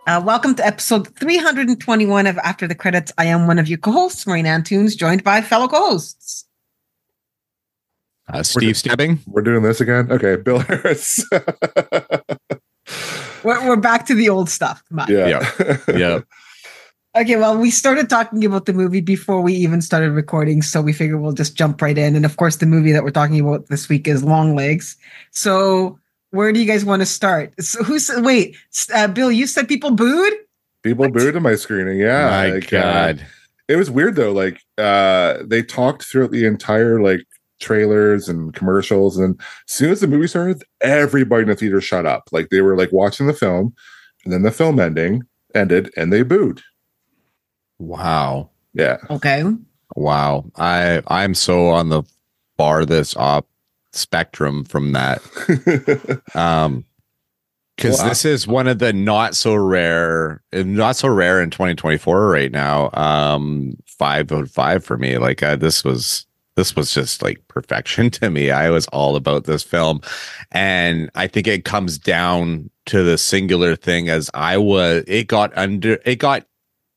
Welcome to episode 321 of After the Credits. I am one of your co-hosts, Maureen Antunes, joined by fellow co-hosts. Steve Stebbing. We're doing this again? Okay, Bill Harris. We're back to the old stuff. Come on. Yeah. Okay, well, we started talking about the movie before we even started recording, so we figured we'll just jump right in. And of course, the movie that we're talking about this week is Longlegs. So where do you guys want to start? So Bill, you said people booed? People booed in my screening, yeah. My God. It was weird though. They talked throughout the entire trailers and commercials, and as soon as the movie started, everybody in the theater shut up. They were watching the film, and then the film ended, and they booed. Wow. Yeah. Okay. Wow. I'm so on the farthest op spectrum from that. Because this is one of the not so rare in 2024 right now. 5 out of 5 for me. This was just perfection to me. I was all about this film, and I think it comes down to the singular thing it got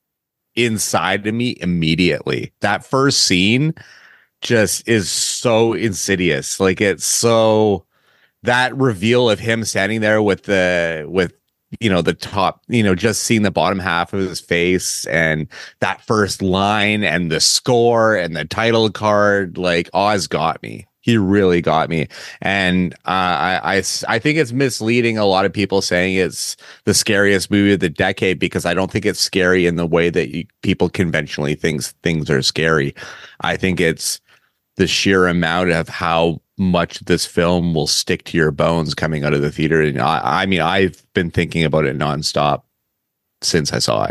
inside of me immediately. That first scene just is so insidious. It's so, that reveal of him standing there with the top, just seeing the bottom half of his face, and that first line and the score and the title card, Oz got me. He really got me. And I think it's misleading a lot of people saying it's the scariest movie of the decade, because I don't think it's scary in the way that people conventionally think things are scary. I think it's the sheer amount of how much this film will stick to your bones coming out of the theater. And I've been thinking about it nonstop since I saw it.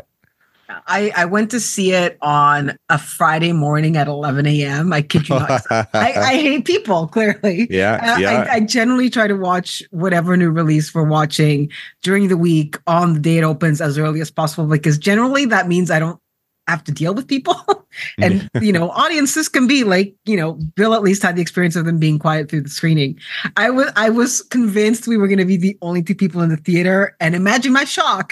I went to see it on a Friday morning at 11 a.m. I kid you not. I hate people, clearly. Yeah. I generally try to watch whatever new release we're watching during the week on the day it opens as early as possible, because generally that means I don't have to deal with people. And, audiences can be Bill at least had the experience of them being quiet through the screening. I was convinced we were going to be the only 2 people in the theater. And imagine my shock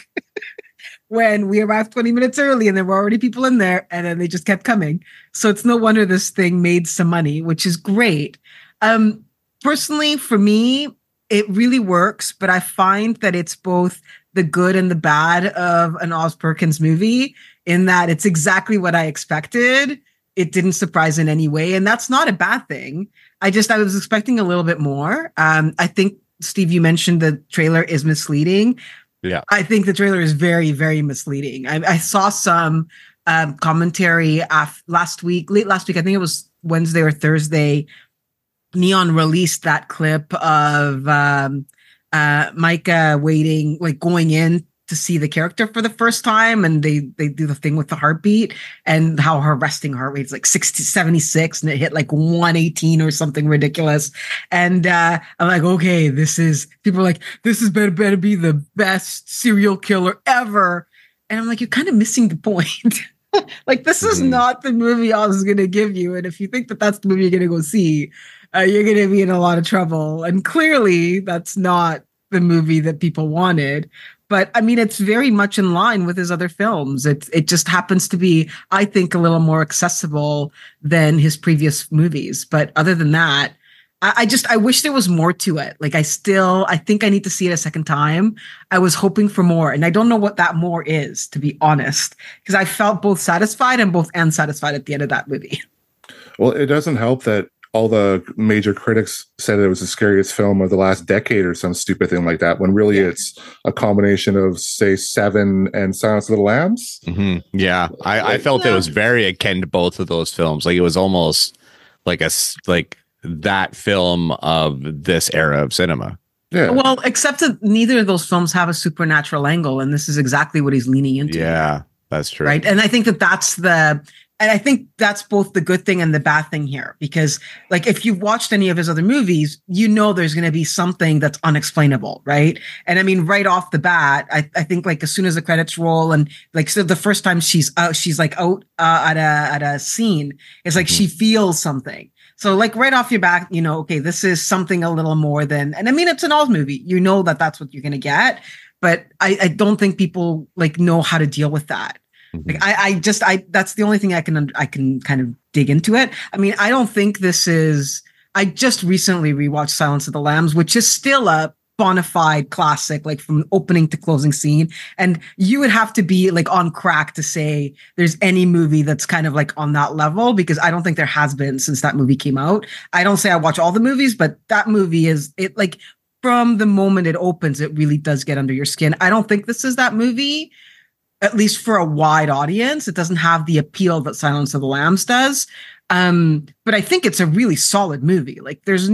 when we arrived 20 minutes early and there were already people in there, and then they just kept coming. So it's no wonder this thing made some money, which is great. Personally, for me, it really works, but I find that it's both the good and the bad of an Oz Perkins movie, in that it's exactly what I expected. It didn't surprise in any way, and that's not a bad thing. I was expecting a little bit more. I think, Steve, you mentioned the trailer is misleading. Yeah. I think the trailer is very, very misleading. I saw some commentary late last week. I think it was Wednesday or Thursday. Neon released that clip of Micah waiting, going in to see the character for the first time, and they do the thing with the heartbeat and how her resting heart rate is 60, 76, and it hit 118 or something ridiculous. And I'm okay, people are this is better be the best serial killer ever. And I'm you're kind of missing the point. This is not the movie Oz is going to give you. And if you think that that's the movie you're going to go see, you're going to be in a lot of trouble. And clearly that's not the movie that people wanted. But it's very much in line with his other films. It just happens to be, I think, a little more accessible than his previous movies. But other than that, I wish there was more to it. I think I need to see it a second time. I was hoping for more, and I don't know what that more is, to be honest, because I felt both satisfied and both unsatisfied at the end of that movie. Well, it doesn't help that all the major critics said it was the scariest film of the last decade or some stupid thing like that, when really it's a combination of, say, Seven and Silence of the Lambs. Mm-hmm. Yeah. I felt it was very akin to both of those films. It was almost that film of this era of cinema. Yeah. Well, except that neither of those films have a supernatural angle, and this is exactly what he's leaning into. Yeah, that's true. Right. And I think I think that's both the good thing and the bad thing here, because if you've watched any of his other movies, there's going to be something that's unexplainable. Right. And right off the bat, I think as soon as the credits roll, and so the first time she's out at a scene, it's she feels something. So right off your back, okay, this is something a little more than, and it's an Oz movie. That's what you're going to get. but I don't think people like know how to deal with that. Like I that's the only thing I can kind of dig into it. I mean, I don't think this is. I just recently rewatched Silence of the Lambs, which is still a bona fide classic, like from opening to closing scene. And you would have to be like on crack to say there's any movie that's kind of like on that level, because I don't think there has been since that movie came out. I don't say I watch all the movies, but that movie is it like from the moment it opens, it really does get under your skin. I don't think this is that movie, at least for a wide audience. It doesn't have the appeal that Silence of the Lambs does. But I think it's a really solid movie. Like there's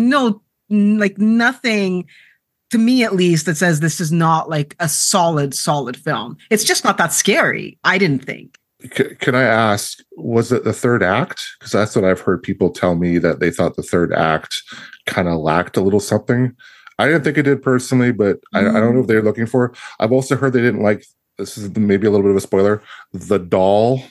nothing to me, at least, that says this is not like a solid film. It's just not that scary, I didn't think. Can I ask, was it the third act? Because that's what I've heard people tell me, that they thought the third act kind of lacked a little something. I didn't think it did personally, but I don't know if they're looking for. I've also heard they didn't like, this is maybe a little bit of a spoiler, the doll.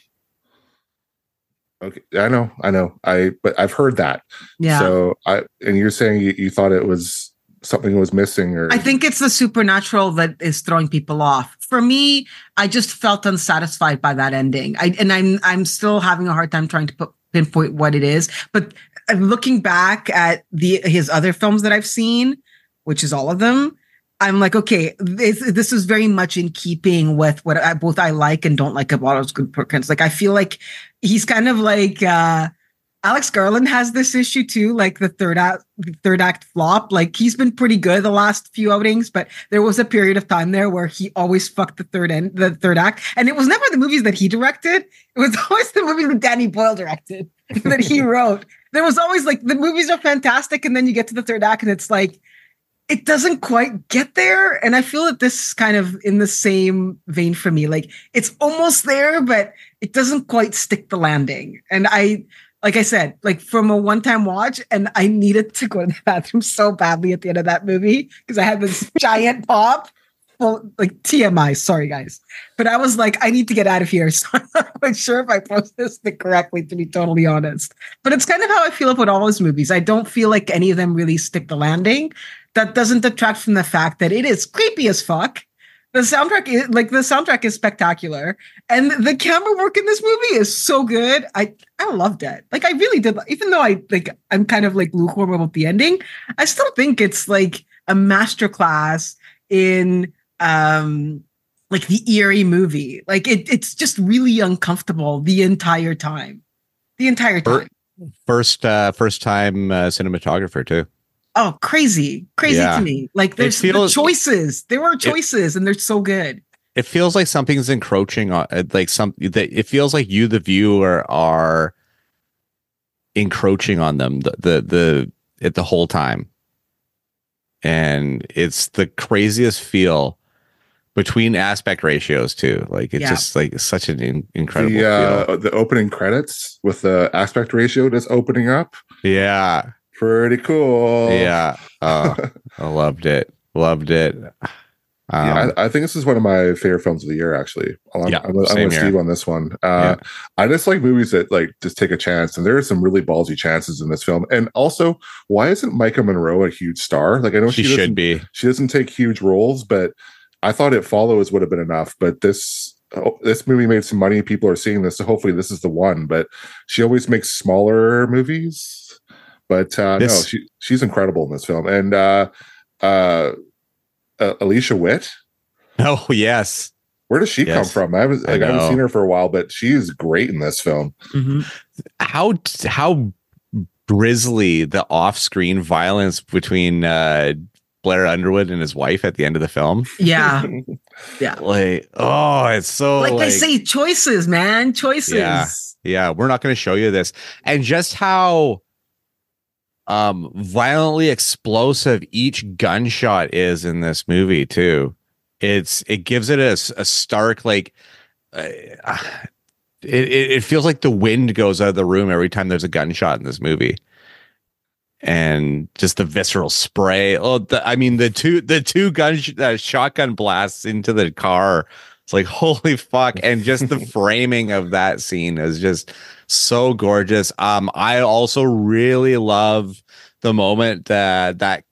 Okay, I know. But I've heard that. Yeah. So and you're saying you thought it was something was missing, or I think it's the supernatural that is throwing people off. For me, I just felt unsatisfied by that ending. I'm still having a hard time trying to pinpoint what it is. But looking back at his other films that I've seen, which is all of them, I'm like, okay, this is very much in keeping with what I like and don't like about Otto Perkins. Like, I feel like he's kind of like Alex Garland has this issue too, like the third act flop. Like, he's been pretty good the last few outings, but there was a period of time there where he always fucked the third act, and it was never the movies that he directed. It was always the movies that Danny Boyle directed that he wrote. There was always like the movies are fantastic, and then you get to the third act, and it's like, it doesn't quite get there. And I feel that this is kind of in the same vein for me. Like, it's almost there, but it doesn't quite stick the landing. And like I said, like from a one-time watch, and I needed to go to the bathroom so badly at the end of that movie because I had this giant pop. Well, like TMI, sorry guys. But I was like, I need to get out of here. So I'm not quite sure if I processed it correctly, to be totally honest. But it's kind of how I feel about all those movies. I don't feel like any of them really stick the landing. That doesn't detract from the fact that it is creepy as fuck. The soundtrack is spectacular, and the camera work in this movie is so good. I loved it. Like, I really did. Even though I'm kind of like lukewarm about the ending, I still think it's like a masterclass in like the eerie movie. Like it's just really uncomfortable the entire time. First time cinematographer too. Oh, crazy to me. Like, there's the choices. There are choices, and they're so good. It feels like something's encroaching on, like it feels like you, the viewer, are encroaching on them the whole time, and it's the craziest feel between aspect ratios too. Like, it's just like such an incredible feel. The opening credits with the aspect ratio just opening up. Yeah. Pretty cool. Yeah. I loved it. I think this is one of my favorite films of the year, actually. I'm with Steve on this one. I just like movies that like just take a chance, and there are some really ballsy chances in this film. And also, why isn't Micah Monroe a huge star? Like, I know she should be. She doesn't take huge roles, but I thought It Follows would have been enough. But this movie made some money. People are seeing this, so hopefully this is the one. But she always makes smaller movies. But no, she's incredible in this film. And Alicia Witt. Oh, yes. Where does she come from? I haven't seen her for a while, but she is great in this film. Mm-hmm. How grisly the off-screen violence between Blair Underwood and his wife at the end of the film. Yeah. Yeah. Like, oh, it's so like I say, choices, man. Choices. Yeah. We're not going to show you this. And just how violently explosive each gunshot is in this movie too. It gives it a stark, like it feels like the wind goes out of the room every time there's a gunshot in this movie, and just the visceral spray. The two shotgun blasts into the car. It's like, holy fuck. And just the framing of that scene is just so gorgeous. I also really love the moment that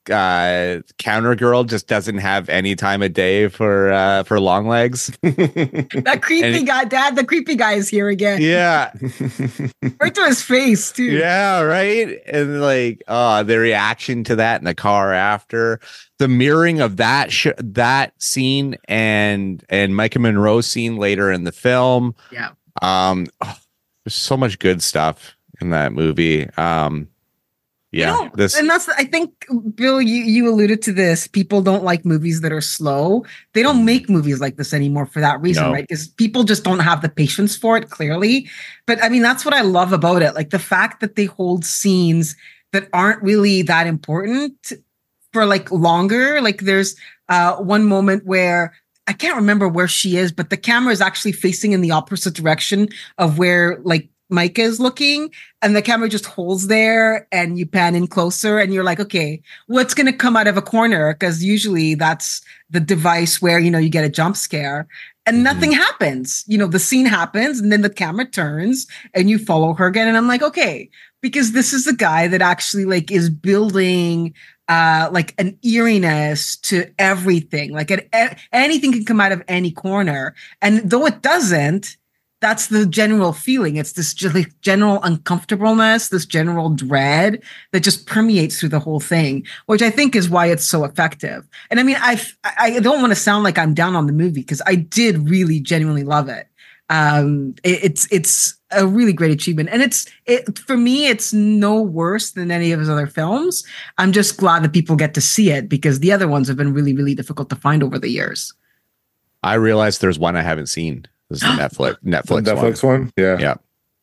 counter girl just doesn't have any time of day for long legs. That creepy guy, Dad, the creepy guy is here again. Yeah. Right to his face, too. Yeah, right. And like the reaction to that in the car after, the mirroring of that that scene and Micah Monroe's scene later in the film. Yeah. There's so much good stuff in that movie. Yeah, and that's, I think, Bill, you alluded to this. People don't like movies that are slow. They don't make movies like this anymore for that reason, right? Because people just don't have the patience for it, clearly. But I mean, that's what I love about it. Like the fact that they hold scenes that aren't really that important for like longer. Like there's one moment where I can't remember where she is, but the camera is actually facing in the opposite direction of where like Micah is looking, and the camera just holds there and you pan in closer and you're like, okay, what's going to come out of a corner? Because usually that's the device where, you get a jump scare and nothing happens. The scene happens and then the camera turns and you follow her again. And I'm like, okay, because this is a guy that actually like is building like an eeriness to everything. Like anything can come out of any corner. And though it doesn't, that's the general feeling. It's this general uncomfortableness, this general dread that just permeates through the whole thing, which I think is why it's so effective. And I mean, I don't want to sound like I'm down on the movie because I did really genuinely love it. It's a really great achievement, and for me, it's no worse than any of his other films. I'm just glad that people get to see it because the other ones have been really, really difficult to find over the years. I realized there's one I haven't seen. This is the Netflix one. Yeah. Yeah.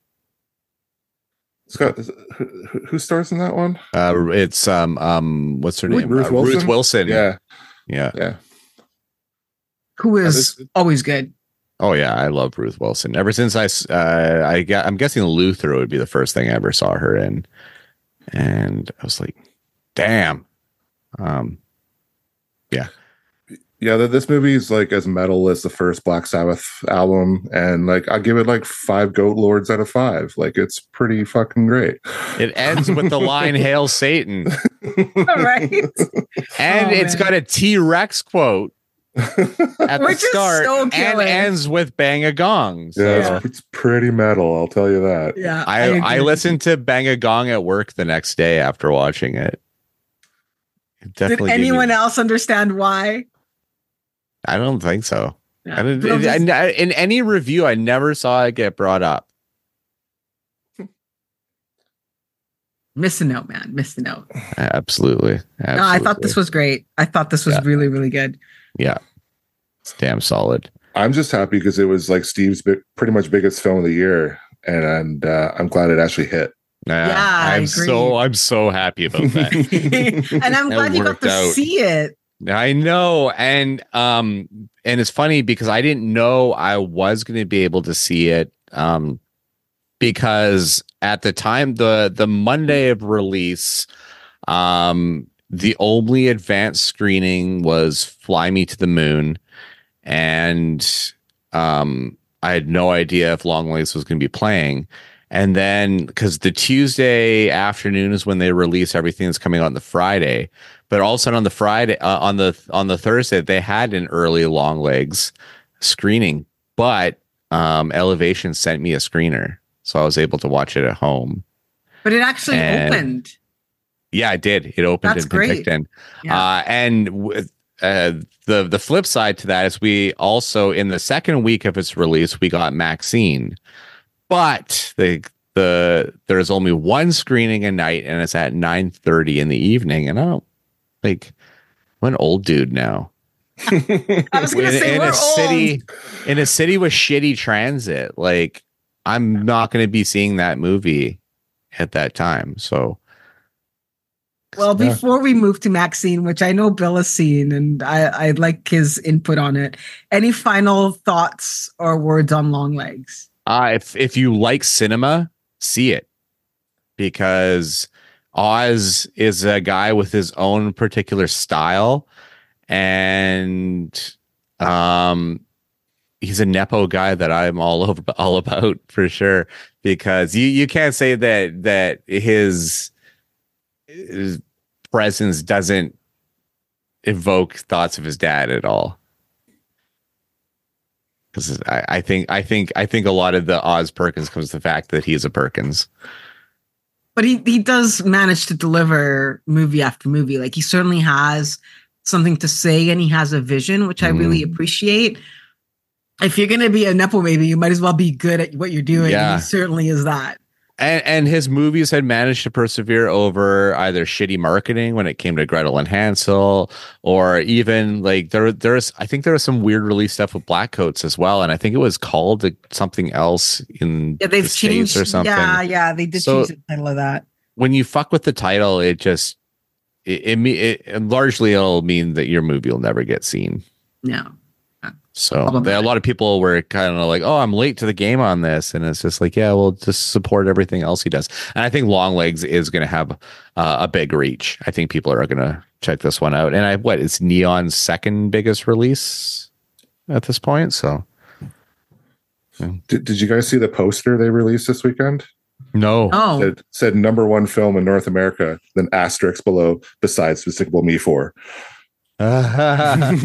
Scott, who stars in that one? It's what's her name? Ruth Wilson. Ruth Wilson. Yeah. Who is always good. Oh yeah, I love Ruth Wilson. Ever since I'm guessing Luther would be the first thing I ever saw her in, and I was like, damn. Yeah. Yeah, this movie is like as metal as the first Black Sabbath album, and like I give it like 5 Goat Lords out of 5. Like it's pretty fucking great. It ends with the line "Hail Satan," right? And it's got a T-Rex quote at the start, and ends with "Bang a Gong." So yeah, it's pretty metal. I'll tell you that. Yeah, I listened to "Bang a Gong" at work the next day after watching it. Did anyone else understand why? I don't think so. Yeah. In any review, I never saw it get brought up. Missing out, man. Missing out. Absolutely. No, I thought this was great. I thought this was really, really good. Yeah. It's damn solid. I'm just happy because it was like Steve's pretty much biggest film of the year. And I'm glad it actually hit. I'm so happy about that. And I'm glad you got to see it. I know, and it's funny because I didn't know I was going to be able to see it, because at the time, the Monday of release, the only advanced screening was Fly Me to the Moon, and I had no idea if Longlegs was going to be playing. And then because the Tuesday afternoon is when they release everything that's coming out on the Friday, but all of a sudden on the Friday, on the Thursday, they had an early Longlegs screening, but Elevation sent me a screener, so I was able to watch it at home. But it actually opened. Yeah, it did. It opened. That's great. Penticton. Yeah. And with, the flip side to that is we also, in the second week of its release, we got Maxine. But there's only one screening a night, and it's at 9:30 in the evening. And I'm an old dude now. I was gonna say we're old. In a city with shitty transit. Like I'm not going to be seeing that movie at that time. So, well, before we move to Maxine, which I know Bill has seen, and I'd like his input on it. Any final thoughts or words on Longlegs? If you like cinema, see it, because Oz is a guy with his own particular style, and he's a nepo guy that I'm all about for sure, because you can't say that his presence doesn't evoke thoughts of his dad at all. Because I think a lot of the Oz Perkins comes to the fact that he's a Perkins. But he does manage to deliver movie after movie. Like, he certainly has something to say, and he has a vision, which I really appreciate. If you're going to be a Nepo baby, you might as well be good at what you're doing. Yeah. And he certainly is that. And his movies had managed to persevere over either shitty marketing when it came to Gretel and Hansel, or even like there's I think there was some weird release stuff with Black Coats as well, and I think it was called something else in they've the changed States or something. Yeah, they did change the title of that. When you fuck with the title, it just it largely it'll mean that your movie will never get seen. No. So a lot of people were kind of like, "Oh, I'm late to the game on this," and it's just like, "Yeah, well, just support everything else he does." And I think Longlegs is going to have a big reach. I think people are going to check this one out. And it's Neon's second biggest release at this point. So, did you guys see the poster they released this weekend? No. Oh, It said #1 film in North America, then asterisk below, besides Despicable Me 4. That's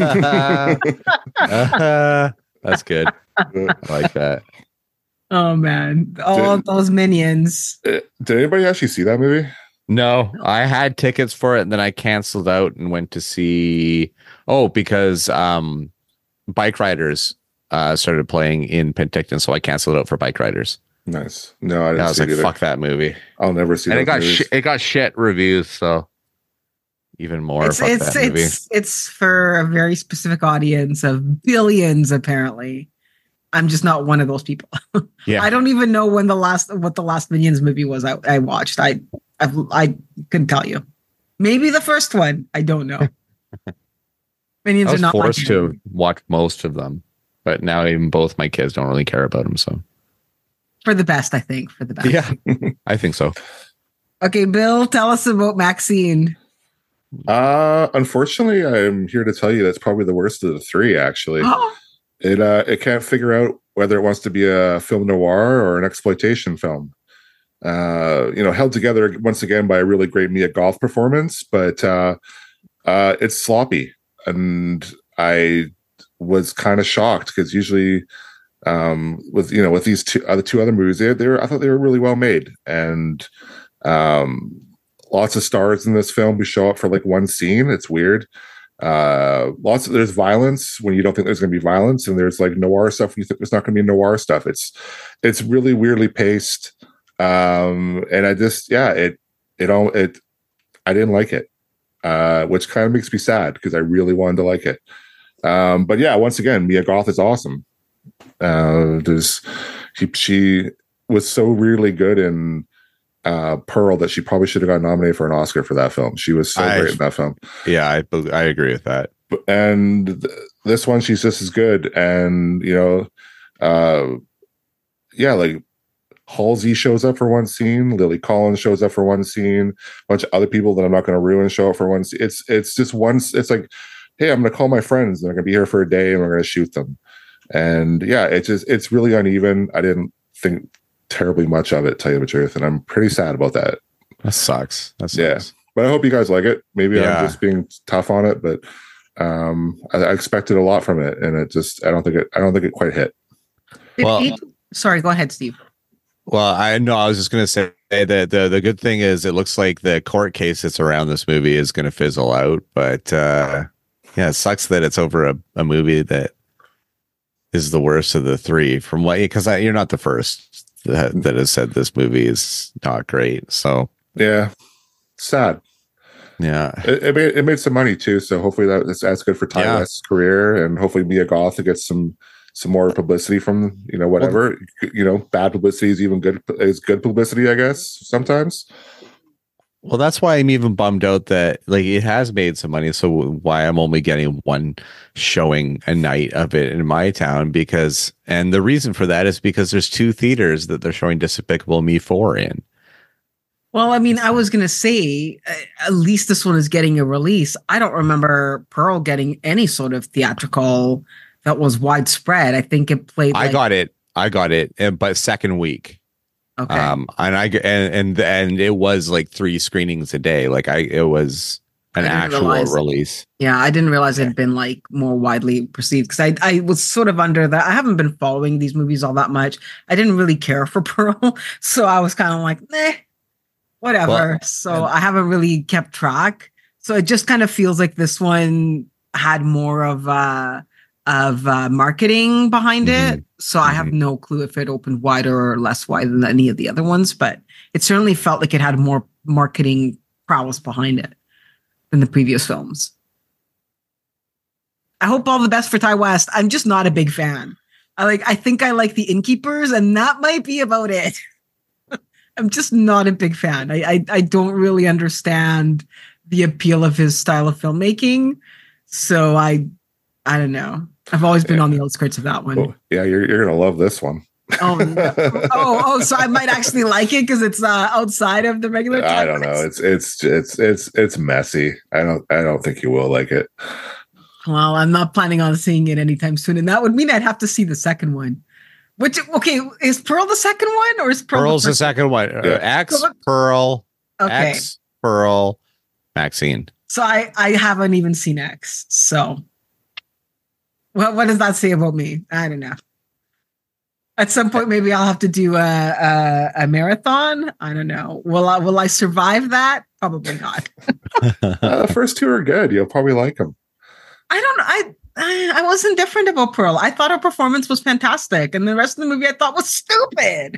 good. I like that. Oh man, all of those minions. Did anybody actually see that movie? No, I had tickets for it and then I canceled out and went to see because Bike Riders started playing in Penticton, so I canceled out for Bike Riders. Nice. No, I didn't. I was see like, it either. fuck that movie. I'll never see. And those it got shit reviews, so even more. It's for a very specific audience of billions, apparently. I'm just not one of those people. Yeah, I don't even know what the last Minions movie was I watched. I couldn't tell you. Maybe the first one. I don't know. Minions I was are not forced to watch most of them, but now even both my kids don't really care about them. So for the best, I think. For the best. yeah, I think so. Okay, Bill, tell us about Maxine. Unfortunately, I'm here to tell you that's probably the worst of the three. Actually, it can't figure out whether it wants to be a film noir or an exploitation film. Held together once again by a really great Mia Goth performance, but it's sloppy, and I was kind of shocked because usually with these two other movies, I thought they were really well made, and lots of stars in this film who show up for like one scene. It's weird. There's violence when you don't think there's going to be violence, and there's like noir stuff when you think there's not going to be noir stuff. It's really weirdly paced, and I just I didn't like it, which kind of makes me sad because I really wanted to like it. But yeah, once again, Mia Goth is awesome. She was so really good in Pearl that she probably should have got nominated for an Oscar for that film. She was so great in that film. Yeah, I agree with that. And this one, she's just as good. And like Halsey shows up for one scene, Lily Collins shows up for one scene, a bunch of other people that I'm not going to ruin show up for one scene. It's just one. It's like, hey, I'm going to call my friends. They're going to be here for a day, and we're going to shoot them. And yeah, it's really uneven. I didn't think terribly much of it, to tell you the truth, and I'm pretty sad about that. That sucks. Yeah, but I hope you guys like it. Maybe I'm just being tough on it, but I expected a lot from it, and I don't think it quite hit. Sorry, go ahead, Steve. Well, I was just going to say that the good thing is it looks like the court case that's around this movie is going to fizzle out, but it sucks that it's over a movie that is the worst of the three. Because you're not the first that has said this movie is not great. So yeah, sad. Yeah, it made some money too. So hopefully that's good for Ty West's career, and hopefully Mia Goth gets some more publicity from whatever. Bad publicity is even good publicity, I guess, sometimes. Well, that's why I'm even bummed out that like it has made some money. So why I'm only getting one showing a night of it in my town, and the reason for that is because there's 2 theaters that they're showing Despicable Me 4 in. Well, I mean, I was going to say, at least this one is getting a release. I don't remember Pearl getting any sort of theatrical that was widespread. I think it played. I got it, but second week. Okay. And it was like 3 screenings a day. Like it was an I didn't actual realize. release. Yeah, I didn't realize it had been like more widely perceived because I was sort of under that. I haven't been following these movies all that much. I didn't really care for Pearl, so I was kind of like, whatever. Well, So I haven't really kept track. So it just kind of feels like this one had more of marketing behind it. So I have no clue if it opened wider or less wide than any of the other ones, but it certainly felt like it had more marketing prowess behind it than the previous films. I hope all the best for Ty West. I'm just not a big fan. I think I like The Innkeepers, and that might be about it. I'm just not a big fan. I don't really understand the appeal of his style of filmmaking. So I don't know. I've always been on the outskirts of that one. Well, yeah, you're gonna love this one. Oh, no. So I might actually like it because it's outside of the regular. I don't know. It's messy. I don't think you will like it. Well, I'm not planning on seeing it anytime soon, and that would mean I'd have to see the second one. Which, okay, is Pearl the second one, or is Pearl's the second one? Yeah. X, Pearl, Okay. X, Pearl, Maxine. So I haven't even seen X. So what does that say about me? I don't know. At some point, maybe I'll have to do a marathon. I don't know. Will I survive that? Probably not. The first 2 are good. You'll probably like them. I was indifferent about Pearl. I thought her performance was fantastic, and the rest of the movie I thought was stupid.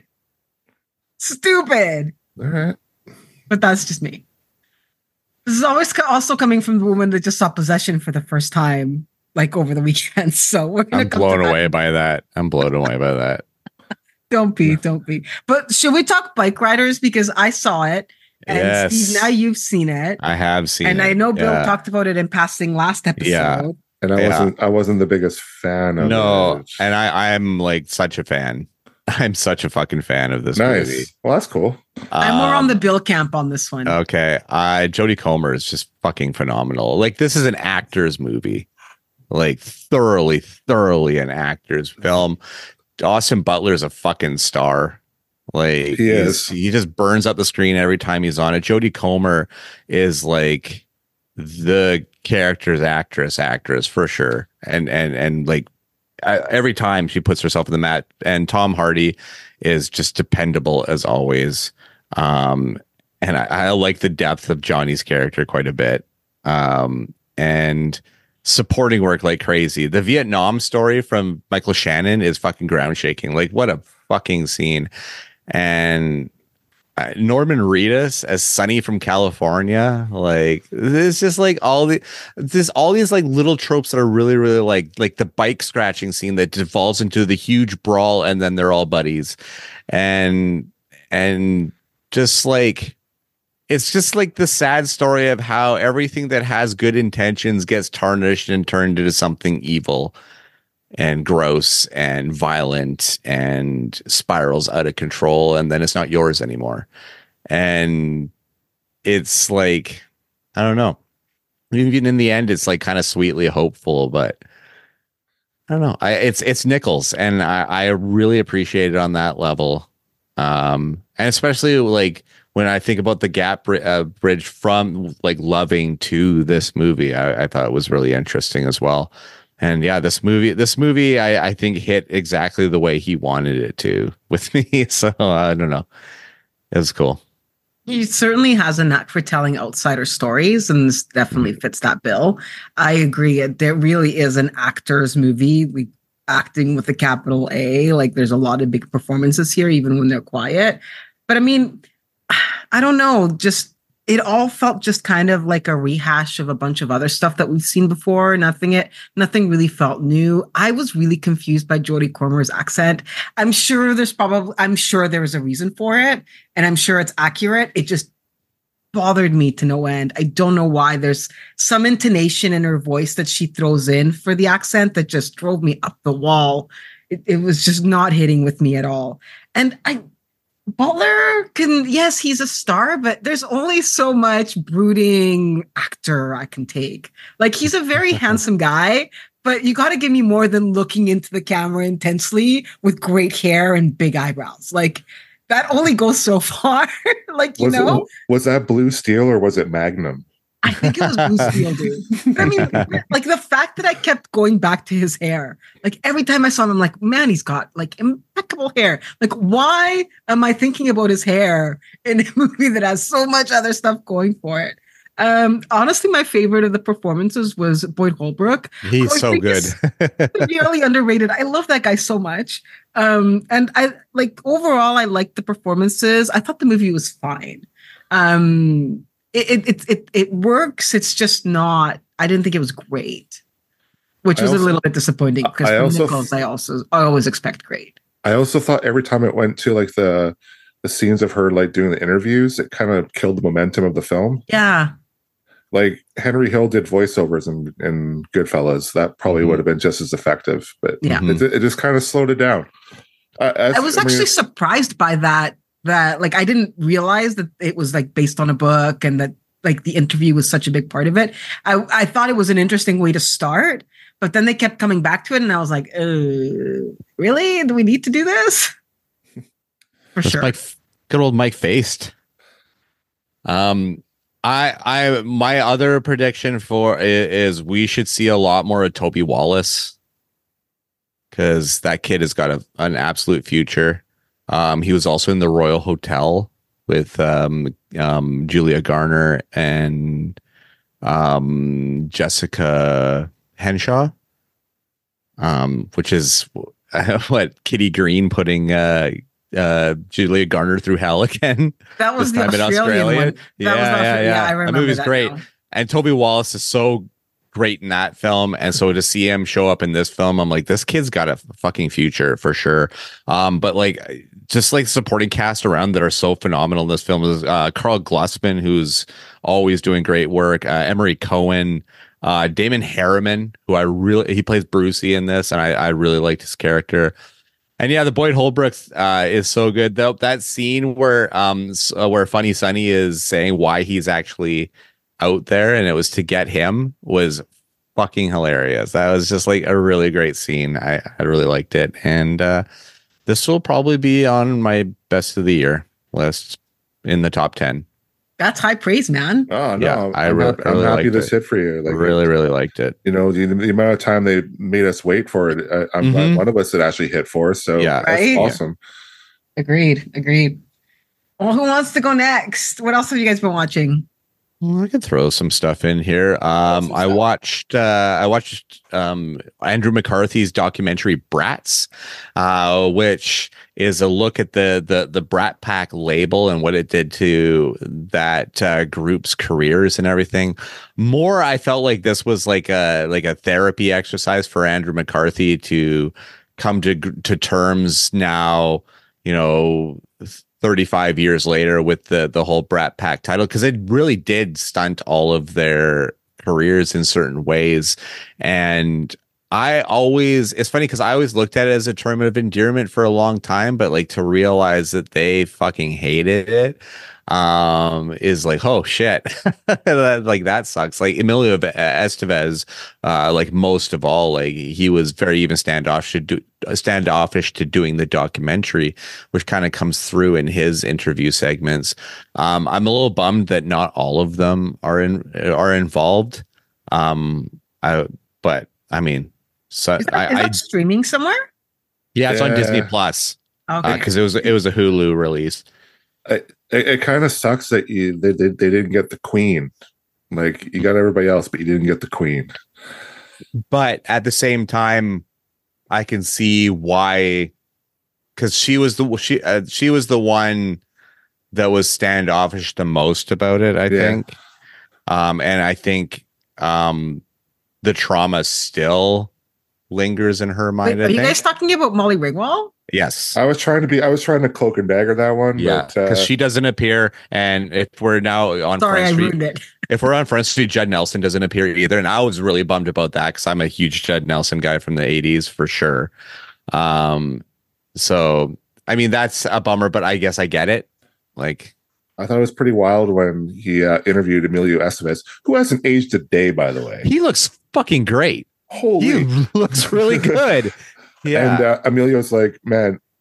Stupid. All right. But that's just me. This is always also coming from the woman that just saw Possession for the first time, like over the weekend. So we're gonna I'm blown away by that. I'm blown away by that. Don't be. But should we talk Bike Riders, because I saw it, and Yes. Steve, now you've seen it. I have seen And it. I know Bill Yeah. talked about it in passing last episode. Yeah. And I wasn't the biggest fan of No, it. and I'm like such a fan. I'm such a fucking fan of this Nice. movie. Well, that's cool. I'm more on the Bill camp on this one. Okay. Jodie Comer is just fucking phenomenal. Like, this is an actor's movie. Like, thoroughly an actor's film. Austin Butler is a fucking star. Like, He is. he just burns up the screen every time he's on it. Jodie Comer is like the character's actress for sure. And like, every time she puts herself in the mat, and Tom Hardy is just dependable as always. And I like the depth of Johnny's character quite a bit. And supporting work like crazy. The Vietnam story from Michael Shannon is fucking ground shaking. Like, what a fucking scene. And Norman Reedus as Sonny from California, like, it's just like all these like little tropes that are really, really like the bike scratching scene that devolves into the huge brawl, and then they're all buddies, and just like, it's just like the sad story of how everything that has good intentions gets tarnished and turned into something evil and gross and violent and spirals out of control, and then it's not yours anymore. And it's like, I don't know, even in the end it's like kind of sweetly hopeful, but I don't know. It's Nichols, and I really appreciate it on that level. And especially like when I think about the gap bridge from like Loving to this movie, I thought it was really interesting as well. And yeah, this movie, I think hit exactly the way he wanted it to with me. So I don't know. It was cool. He certainly has a knack for telling outsider stories, and this definitely fits that bill. I agree. There really is an actor's movie. Acting with a capital A. Like, there's a lot of big performances here, even when they're quiet. But I mean, I don't know. Just, it all felt just kind of like a rehash of a bunch of other stuff that we've seen before. Nothing really felt new. I was really confused by Jodie Comer's accent. I'm sure there was a reason for it, and I'm sure it's accurate. It just bothered me to no end. I don't know why. There's some intonation in her voice that she throws in for the accent that just drove me up the wall. It was just not hitting with me at all. And Butler yes, he's a star, but there's only so much brooding actor I can take. Like, he's a very handsome guy, but you got to give me more than looking into the camera intensely with great hair and big eyebrows. Like, that only goes so far. Like, was that Blue Steel or was it Magnum? I think it was Blue Steel, dude. I mean, like the fact that I kept going back to his hair, like every time I saw him, I'm like, man, he's got like impeccable hair. Like, why am I thinking about his hair in a movie that has so much other stuff going for it? Honestly, my favorite of the performances was Boyd Holbrook. He's so good. Really underrated. I love that guy so much. And I like overall, I liked the performances. I thought the movie was fine. It works. It's just not. I didn't think it was great, which was a little bit disappointing because from Nichols, I always expect great. I also thought every time it went to like the scenes of her like doing the interviews, it kind of killed the momentum of the film. Yeah. Like Henry Hill did voiceovers in Goodfellas. That probably would have been just as effective, but it just kind of slowed it down. I was actually surprised by that. That like I didn't realize that it was like based on a book and that like the interview was such a big part of it. I thought it was an interesting way to start, but then they kept coming back to it, and I was like, really? Do we need to do this? For That's sure. Good old Mike Faced. My other prediction is we should see a lot more of Toby Wallace because that kid has got an absolute future. He was also in the Royal Hotel with Julia Garner and Jessica Henshaw, which is what Kitty Green putting Julia Garner through hell again. That was the Australian one. Yeah. I remember that movie's great. Now. And Toby Wallace is so great in that film, and so to see him show up in this film, I'm like, this kid's got a fucking future for sure. But like, just like supporting cast around that are so phenomenal in this film is Carl Glusman, who's always doing great work. Emery Cohen, Damon Harriman, who he plays Brucey in this, and I really liked his character. And yeah, the Boyd Holbrook is so good. Though that scene where Funny Sonny is saying why he's actually out there and it was to get him was fucking hilarious. That was just like a really great scene. I really liked it, and this will probably be on my best of the year list in the top 10. That's high praise, man. Oh no, yeah, I'm happy this hit for you. Like, really liked it. You know, the amount of time they made us wait for it. I'm glad one of us that actually hit for us. So yeah, that's awesome. Agreed. Well, who wants to go next? What else have you guys been watching? Well, I could throw some stuff in here. I watched Andrew McCarthy's documentary Brats, which is a look at the Brat Pack label and what it did to that group's careers and everything. More, I felt like this was like a therapy exercise for Andrew McCarthy to come to terms now, 35 years later with the whole Brat Pack title, because it really did stunt all of their careers in certain ways. And it's funny because I always looked at it as a term of endearment for a long time, but like to realize that they fucking hated it is like, oh shit. Like that sucks. Like Emilio Estevez, like most of all, like he was very even standoffish to doing the documentary, which kind of comes through in his interview segments. I'm a little bummed that not all of them are involved. But I mean, so is that streaming somewhere? Yeah, it's on Disney Plus. Okay, because it was a Hulu release. It kind of sucks that they didn't get the Queen. Like, you got everybody else, but you didn't get the Queen. But at the same time, I can see why, because she was the one that was standoffish the most about it, I think. And I think the trauma still lingers in her mind. Wait, are you guys talking about Molly Ringwald? Yes. I was trying to cloak and dagger that one. Yeah, because she doesn't appear, and if we're now on Front Street, if we're on Front Street, Judd Nelson doesn't appear either, and I was really bummed about that because I'm a huge Judd Nelson guy from the '80s for sure. So I mean that's a bummer, but I guess I get it. Like, I thought it was pretty wild when he interviewed Emilio Estevez, who hasn't aged a day, by the way. He looks fucking great. Holy, he looks really good. Yeah. And Emilio's like, man,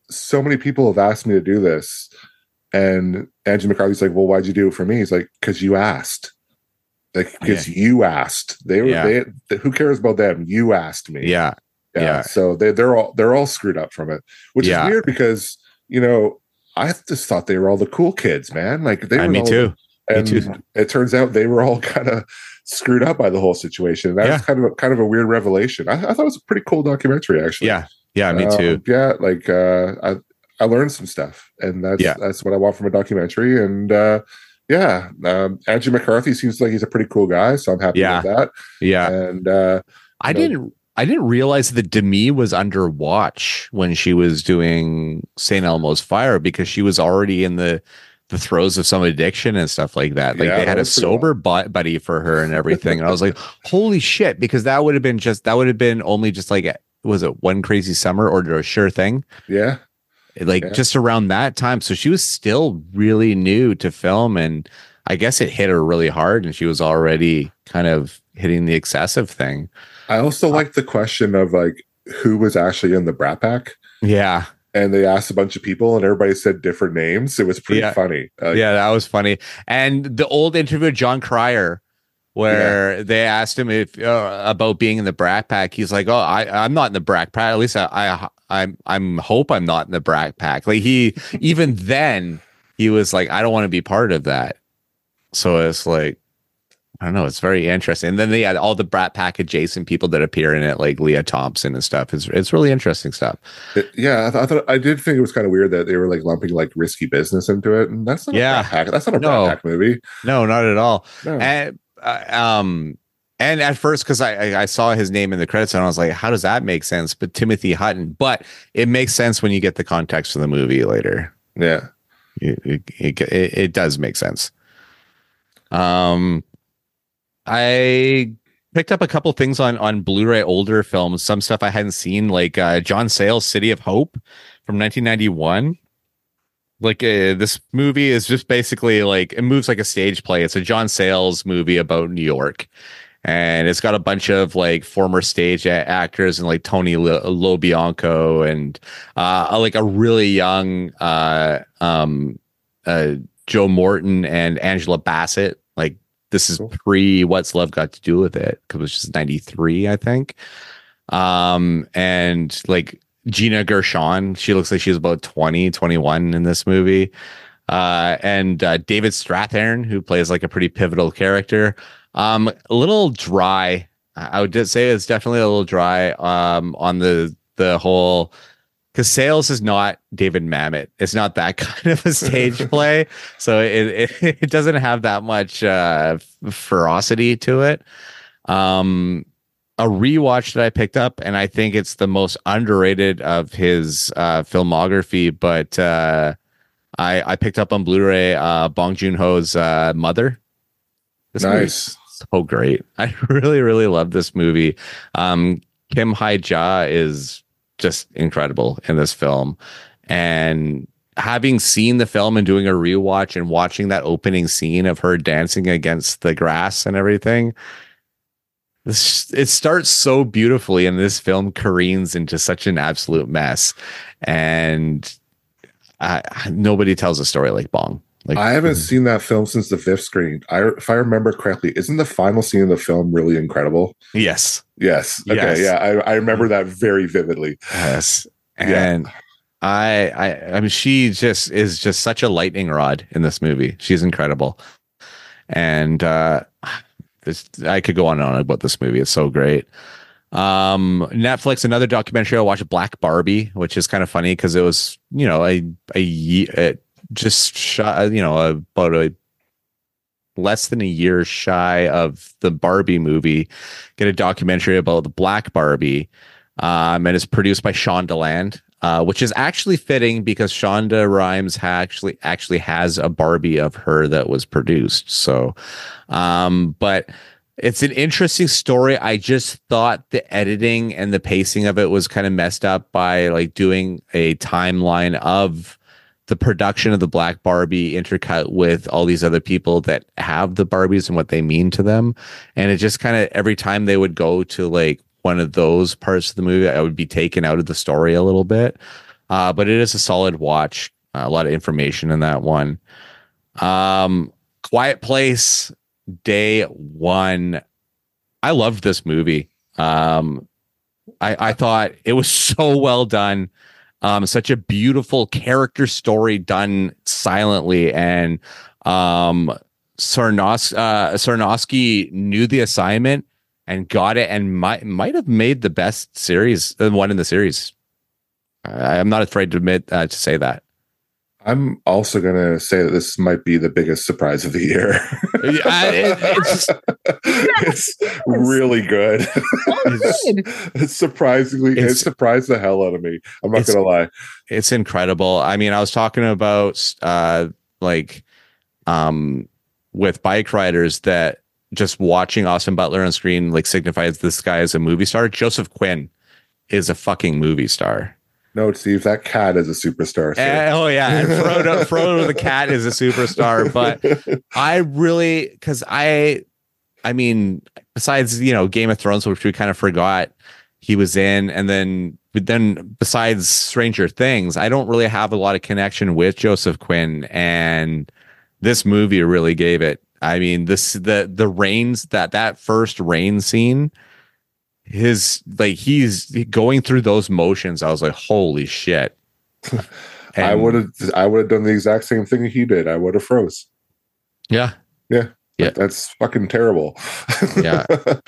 so many people have asked me to do this, and Andrew McCarthy's like, well, why'd you do it for me? He's like, because you asked. Like, because you asked. They were who cares about them? You asked me. Yeah. So they're all screwed up from it, which is weird because, you know, I just thought they were all the cool kids, man. Like they were me too. And it turns out they were all kind of screwed up by the whole situation. That was kind of a weird revelation. I thought it was a pretty cool documentary, actually. Yeah, me too. Like I learned some stuff, and that's what I want from a documentary. And Andrew McCarthy seems like he's a pretty cool guy, so I'm happy with that. Yeah, and I didn't realize that Demi was under watch when she was doing St. Elmo's Fire, because she was already in the throes of some addiction and stuff like that. Like they had a sober buddy for her and everything. And I was like, holy shit, because that would have been only just like, was it One Crazy Summer or A Sure Thing? Yeah. Just around that time. So she was still really new to film, and I guess it hit her really hard, and she was already kind of hitting the excessive thing. I also like the question of like who was actually in the Brat Pack. Yeah. And they asked a bunch of people, and everybody said different names. It was pretty funny. That was funny. And the old interview with John Cryer, where they asked him if about being in the Brat Pack, he's like, "Oh, I'm not in the Brat Pack. At least I'm hope I'm not in the Brat Pack." Like even then he was like, "I don't want to be part of that." So it's like, I don't know. It's very interesting. And then they had all the Brat Pack adjacent people that appear in it, like Leah Thompson and stuff. It's really interesting stuff. I did think it was kind of weird that they were like lumping like Risky Business into it, and that's not a Brat Pack. That's not a Brat Pack movie. No, not at all. No. And at first, because I saw his name in the credits, and I was like, how does that make sense? But Timothy Hutton. But it makes sense when you get the context of the movie later. Yeah, it does make sense. I picked up a couple things on Blu-ray, older films, some stuff I hadn't seen, like John Sayles' City of Hope from 1991. Like this movie is just basically like, it moves like a stage play. It's a John Sayles movie about New York, and it's got a bunch of like former stage actors and like Tony LoBianco and like a really young Joe Morton and Angela Bassett. Like this is pre What's Love Got to Do with It, because it was just 93, I think. And like Gina Gershon, she looks like she's about 20, 21 in this movie. And David Strathairn, who plays like a pretty pivotal character. A little dry. I would just say it's definitely a little dry on the whole, because Sayles is not David Mamet. It's not that kind of a stage play. So it doesn't have that much ferocity to it. A rewatch that I picked up, and I think it's the most underrated of his filmography, but I picked up on Blu-ray Bong Joon-ho's Mother. This movie's so great. I really, really love this movie. Kim Hae-ja is just incredible in this film. And having seen the film and doing a rewatch and watching that opening scene of her dancing against the grass and everything, it starts so beautifully, and this film careens into such an absolute mess. And nobody tells a story like Bong. Like, I haven't seen that film since the fifth screen. If I remember correctly, isn't the final scene of the film really incredible? Yes. Okay. Yeah. I remember that very vividly. Yes. And I mean, she just is just such a lightning rod in this movie. She's incredible. And I could go on and on about this movie. It's so great. Netflix, another documentary I watched, Black Barbie, which is kind of funny because it was, just shot, about less than a year shy of the Barbie movie, get a documentary about the Black Barbie, and it's produced by Shonda Land, which is actually fitting because Shonda Rhimes actually has a Barbie of her that was produced. So, but it's an interesting story. I just thought the editing and the pacing of it was kind of messed up by like doing a timeline of the production of the Black Barbie intercut with all these other people that have the Barbies and what they mean to them. And it just kind of, every time they would go to like one of those parts of the movie, I would be taken out of the story a little bit. but it is a solid watch. A lot of information in that one. Quiet Place, day one. I loved this movie. I thought it was so well done. Such a beautiful character story done silently, and Sarnowski knew the assignment and got it, and might have made the best series, the one in the series. I'm not afraid to admit to say that. I'm also going to say that this might be the biggest surprise of the year. It's really good. It surprised the hell out of me. I'm not going to lie. It's incredible. I mean, I was talking about with bike riders that just watching Austin Butler on screen like signifies this guy as a movie star. Joseph Quinn is a fucking movie star. No, Steve, that cat is a superstar. Oh yeah, and Frodo the cat is a superstar. But I really, because I mean, besides Game of Thrones, which we kind of forgot he was in, and then besides Stranger Things, I don't really have a lot of connection with Joseph Quinn, and this movie really gave it. I mean, the rains that first rain scene. He's going through those motions. I was like, holy shit. I would have done the exact same thing he did. I would have froze. Yeah. That's fucking terrible. Yeah.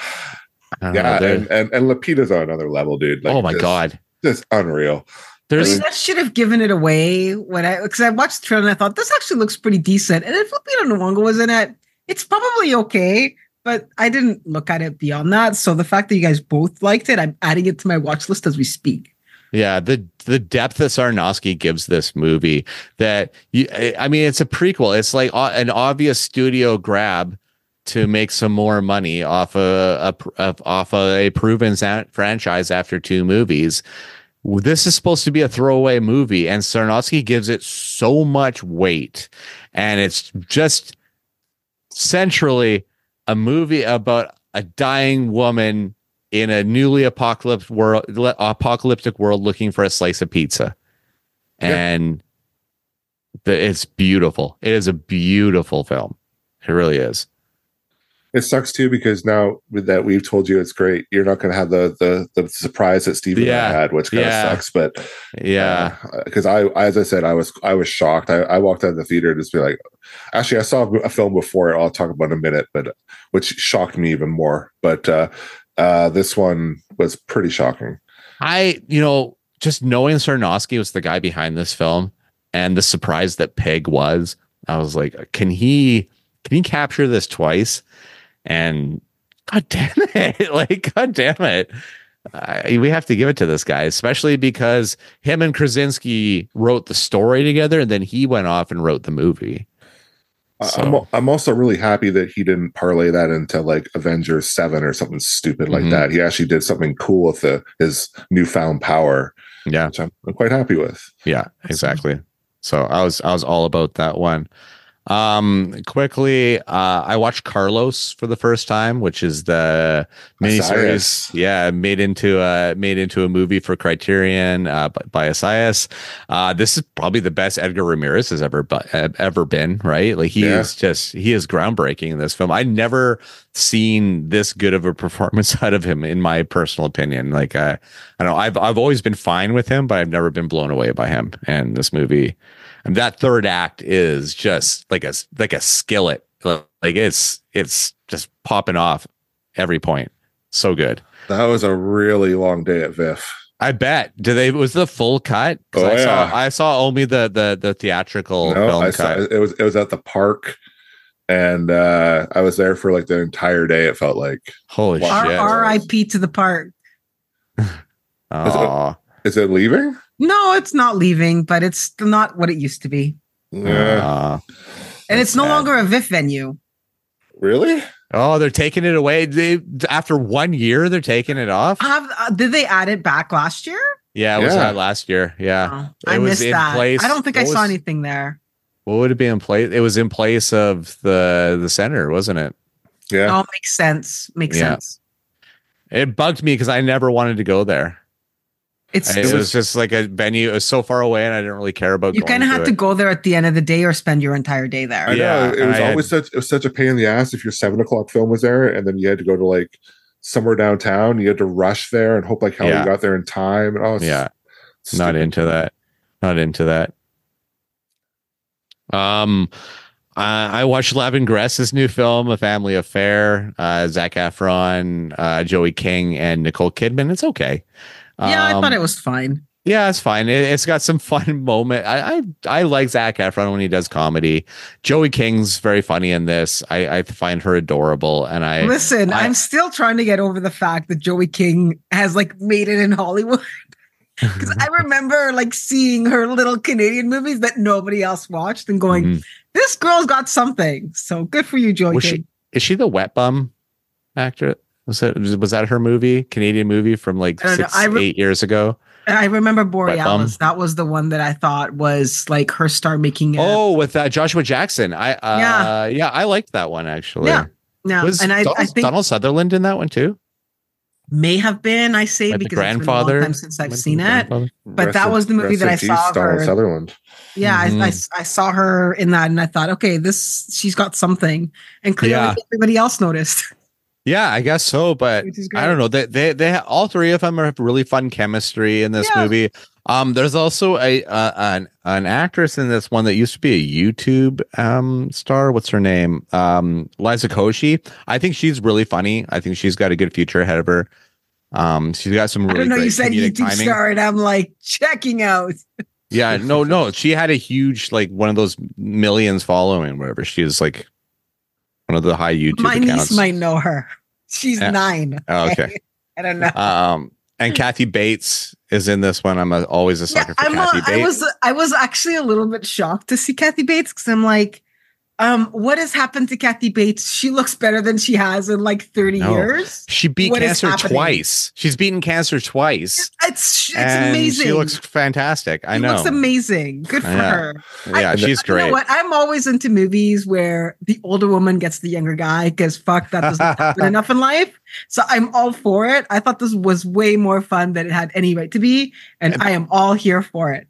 And Lapita's on another level, dude. Like, oh my God. Just unreal. That should have given it away because I watched the trailer and I thought this actually looks pretty decent. And if Lupita Nyong'o was in it, it's probably okay. But I didn't look at it beyond that. So the fact that you guys both liked it, I'm adding it to my watch list as we speak. Yeah, the depth that Sarnowski gives this movie, it's a prequel. It's like an obvious studio grab to make some more money off a proven franchise after 2 movies. This is supposed to be a throwaway movie, and Sarnowski gives it so much weight, and it's just centrally a movie about a dying woman in a newly apocalyptic world looking for a slice of pizza. And it's beautiful. It is a beautiful film. It really is. It sucks too, because now that we've told you it's great, you're not going to have the surprise that Steve and I had, which kind of sucks. But because as I said, I was shocked. I walked out of the theater and just be like, actually, I saw a film before it. I'll talk about in a minute, but which shocked me even more. But this one was pretty shocking. Just knowing Sarnowski was the guy behind this film, and the surprise that Peg was, I was like, can he capture this twice? And God damn it. We have to give it to this guy, especially because him and Krasinski wrote the story together, and then he went off and wrote the movie. So. I'm also really happy that he didn't parlay that into like Avengers 7 or something stupid like that. He actually did something cool with his newfound power. Yeah, which I'm quite happy with. Yeah, exactly. So I was all about that one. Quickly, I watched Carlos for the first time, which is the miniseries, made into a movie for Criterion by Assayas. This is probably the best Edgar Ramirez has ever been, right? Like he is groundbreaking in this film. I'd never seen this good of a performance out of him, in my personal opinion. Like I don't know, I've always been fine with him, but I've never been blown away by him. And this movie. And that third act is just like a skillet. Like it's just popping off every point. So good. That was a really long day at VIFF. I bet. Was the full cut? I saw only the theatrical film cut. It was at the park, and I was there for like the entire day. It felt like holy shit. R.I.P. to the park. Is it leaving? No, it's not leaving, but it's not what it used to be. Yeah. And it's no longer a VIFF venue. Really? Oh, they're taking it away. After 1 year, they're taking it off. Did they add it back last year? Yeah, it was last year. Yeah. I missed that. Place. I don't think I saw anything there. What would it be in place? It was in place of the center, wasn't it? Yeah. Oh, makes sense. Makes sense. It bugged me because I never wanted to go there. It was just like a venue. It was so far away, and I didn't really care about. You kind of have to go there at the end of the day or spend your entire day there. I know it was such a pain in the ass if your 7:00 film was there, and then you had to go to like somewhere downtown. You had to rush there and hope like hell you got there in time. And not into that. Not into that. I watched Lavin Gress's new film, A Family Affair. Zac Efron, Joey King, and Nicole Kidman. It's okay. Yeah, I thought it was fine. Yeah, it's fine. It's got some fun moment. I like Zac Efron when he does comedy. Joey King's very funny in this. I find her adorable. And I'm still trying to get over the fact that Joey King has like made it in Hollywood. Because I remember like seeing her little Canadian movies that nobody else watched and going, this girl's got something. So good for you, Joey King. Is she the wet bum actor? Was that her movie? Canadian movie from like 8 years ago? I remember Borealis. That was the one that I thought was like her star making it. Oh, with Joshua Jackson. I liked that one actually. Yeah. Was I think Donald Sutherland in that one too? May have been, I say, like because it's been a long time since I've seen it. But that was the movie that I saw her. Sutherland. Yeah, I saw her in that, and I thought, okay, she's got something, and clearly everybody else noticed. Yeah, I guess so, but I don't know. They all three of them have really fun chemistry in this movie. There's also an actress in this one that used to be a YouTube star. What's her name? Liza Koshy. I think she's really funny. I think she's got a good future ahead of her. She's got some really great you said YouTube timing. star, and I'm like checking out. Yeah, no. She had a huge, like one of those millions following, whatever. She was like one of the high YouTube My accounts. niece might know her. She's 9. Oh, okay. I don't know. And Kathy Bates is in this one. I'm always a sucker for Kathy Bates. I was actually a little bit shocked to see Kathy Bates because I'm like, what has happened to Kathy Bates? She looks better than she has in like 30 years. She beat cancer twice. She's beaten cancer twice. It's amazing. She looks fantastic. I know. She looks amazing. Good for her. Yeah, she's great. You know what? I'm always into movies where the older woman gets the younger guy because fuck, that doesn't happen enough in life. So I'm all for it. I thought this was way more fun than it had any right to be. And I am all here for it.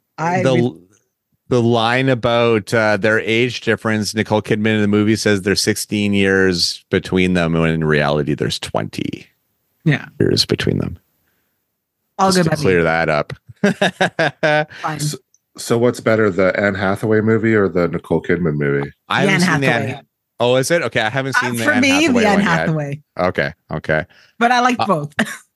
The line about their age difference, Nicole Kidman in the movie says there's 16 years between them, when in reality there's 20 years between them. I'll Just to clear that up. Fine. So what's better, the Anne Hathaway movie or the Nicole Kidman movie? I haven't seen the Anne. Oh, is it? Okay, I haven't seen the for Anne me, Hathaway the Anne one Hathaway. Yet. Okay. But I like both.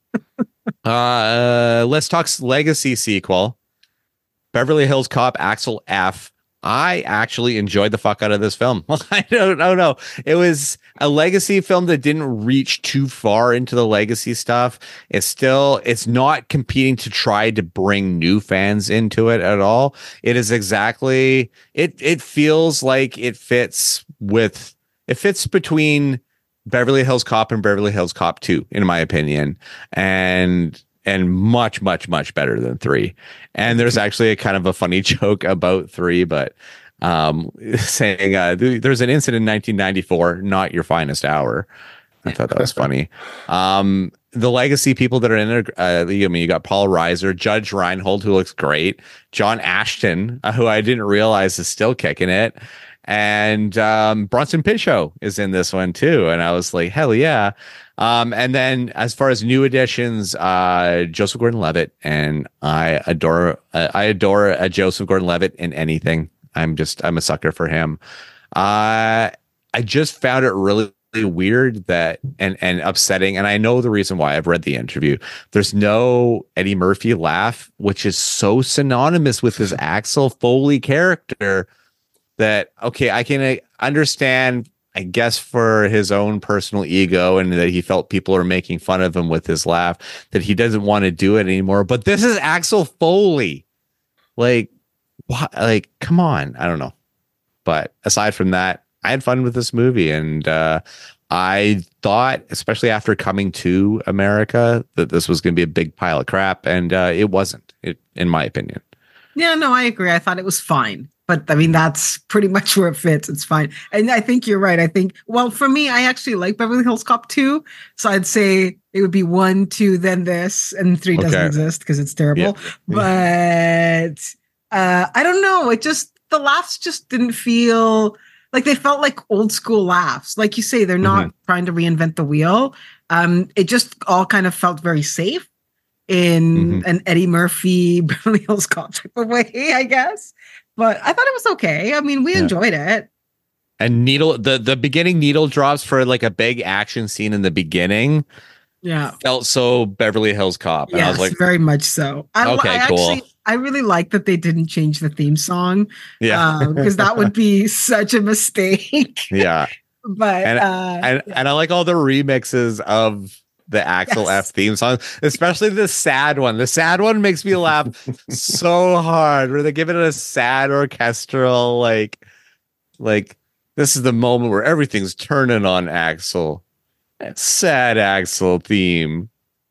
Let's talk legacy sequel. Beverly Hills Cop Axel F. I actually enjoyed the fuck out of this film. I don't know. It was a legacy film that didn't reach too far into the legacy stuff. It's not competing to try to bring new fans into it at all. It is exactly, it feels like it fits between Beverly Hills Cop and Beverly Hills Cop 2, in my opinion. And much, much, much better than 3. And there's actually a kind of a funny joke about 3, but saying there's an incident in 1994, not your finest hour. I thought that was funny. The legacy people that are in it, you got Paul Reiser, Judge Reinhold, who looks great, John Ashton, who I didn't realize is still kicking it, and Bronson Pinchot is in this one too. And I was like, hell yeah. And then as far as new additions, Joseph Gordon-Levitt, and I adore Joseph Gordon-Levitt in anything. I'm a sucker for him. I just found it really weird that and upsetting, and I know the reason why. I've read the interview. There's no Eddie Murphy laugh, which is so synonymous with his Axel Foley character that, okay, I can understand, I guess, for his own personal ego, and that he felt people are making fun of him with his laugh, that he doesn't want to do it anymore. But this is Axel Foley. Like, what? Like, come on. I don't know. But aside from that, I had fun with this movie. And I thought, especially after coming to America, that this was going to be a big pile of crap. And it wasn't, in my opinion. Yeah, no, I agree. I thought it was fine. But I mean, that's pretty much where it fits. It's fine. And I think you're right. I think, well, for me, I actually like Beverly Hills Cop 2. So I'd say it would be 1, 2, then this, and 3 doesn't exist because it's terrible. Yeah. But I don't know. It just, the laughs just didn't feel like they felt like old school laughs. Like you say, they're not trying to reinvent the wheel. It just all kind of felt very safe in an Eddie Murphy, Beverly Hills Cop type of way, I guess. But I thought it was okay. I mean, we enjoyed it. And the beginning needle drops for like a big action scene in the beginning. Yeah. Felt so Beverly Hills Cop. And yes, I was like, very much so. I really like that they didn't change the theme song. Yeah. Because that would be such a mistake. Yeah. But and I like all the remixes of the Axel F theme song, especially the sad one. The sad one makes me laugh so hard, where they give it a sad orchestral, like this is the moment where everything's turning on Axel. That sad Axel theme.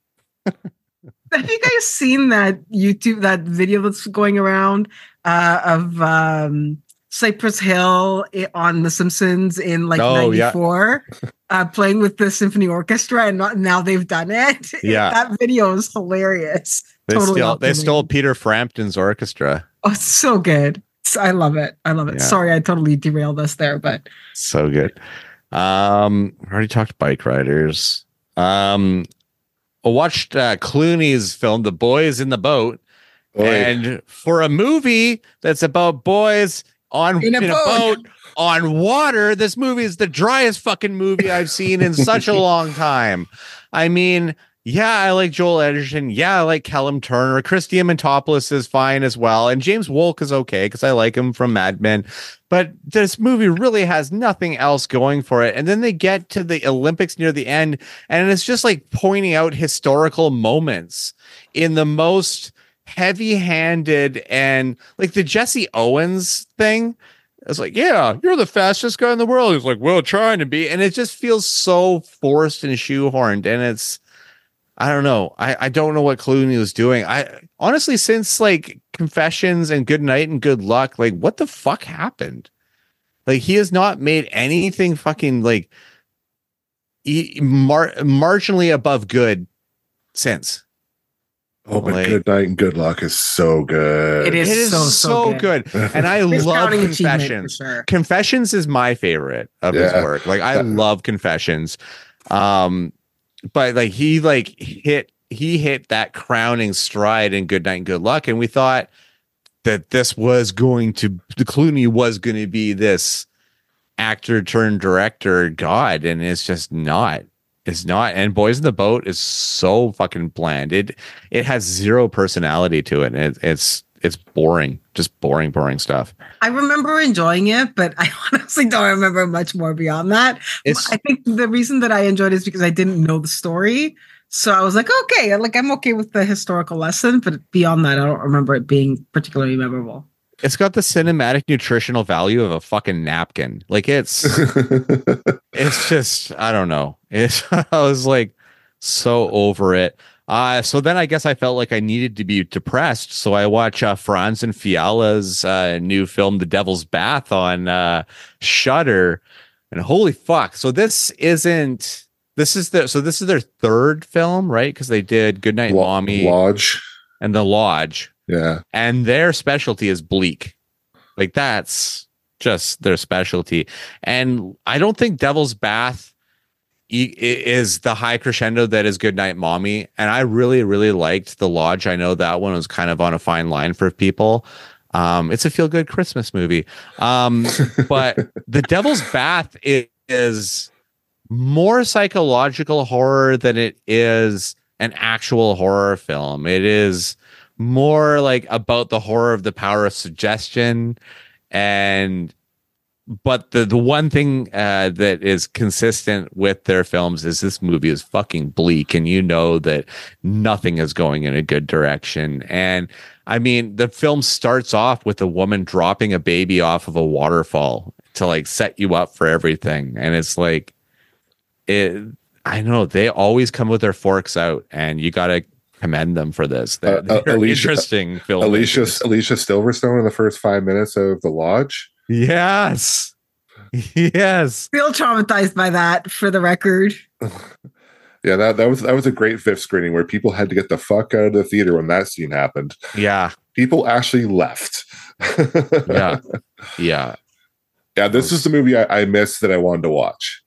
Have you guys seen that video that's going around of Cypress Hill on The Simpsons in like 94, playing with the symphony orchestra, and now they've done it. Yeah, that video is hilarious. They stole Peter Frampton's orchestra. Oh, it's so good. I love it. Yeah. Sorry, I totally derailed us there, but so good. I already talked bike riders. I watched Clooney's film, The Boys in the Boat, and for a movie that's about boys in a boat on water, this movie is the driest fucking movie I've seen in such a long time. I mean, yeah, I like Joel Edgerton. Yeah, I like Callum Turner. Chris Diamantopoulos is fine as well. And James Wolk is okay because I like him from Mad Men. But this movie really has nothing else going for it. And then they get to the Olympics near the end, and it's just like pointing out historical moments in the most heavy-handed, and like the Jesse Owens thing. It's like, yeah, you're the fastest guy in the world. He's like, well, trying to be. And it just feels so forced and shoehorned. And it's, I don't know. I don't know what Clooney was doing. I honestly, since like Confessions and Good Night and Good Luck, like what the fuck happened? Like he has not made anything fucking like marginally above good since. Oh, but Good Night and Good Luck is so good. It is so good. And I love Confessions. Sure. Confessions is my favorite of his work. Like I love Confessions. But like he hit that crowning stride in Good Night and Good Luck, and we thought that the Clooney was going to be this actor turned director god, and it's just not. It's not. And Boys in the Boat is so fucking bland. It has zero personality to it. And it's boring, just boring stuff. I remember enjoying it, but I honestly don't remember much more beyond that. I think the reason that I enjoyed it is because I didn't know the story. So I was like, okay, like I'm okay with the historical lesson, but beyond that, I don't remember it being particularly memorable. It's got the cinematic nutritional value of a fucking napkin. Like it's just, I don't know. I was like so over it. So then I guess I felt like I needed to be depressed. So I watch Franz and Fiala's new film, The Devil's Bath, on Shudder, and holy fuck. So this is their third film, right? Because they did Goodnight Mommy, Lodge, and The Lodge. Yeah. And their specialty is bleak. Like that's just their specialty. And I don't think Devil's Bath is the high crescendo that is Goodnight Mommy. And I really, really liked The Lodge. I know that one was kind of on a fine line for people. It's a feel-good Christmas movie. But The Devil's Bath is more psychological horror than it is an actual horror film. It is more like about the horror of the power of suggestion. But the one thing that is consistent with their films is this movie is fucking bleak, and you know that nothing is going in a good direction. And I mean, the film starts off with a woman dropping a baby off of a waterfall to like set you up for everything. And it's like, I know they always come with their forks out, and you got to commend them for this. They're interesting film. Alicia Silverstone in the first 5 minutes of The Lodge. Yes. Feel traumatized by that, for the record. Yeah, that was a great fifth screening where people had to get the fuck out of the theater when that scene happened. Yeah. People actually left. Yeah. This is the movie I missed that I wanted to watch.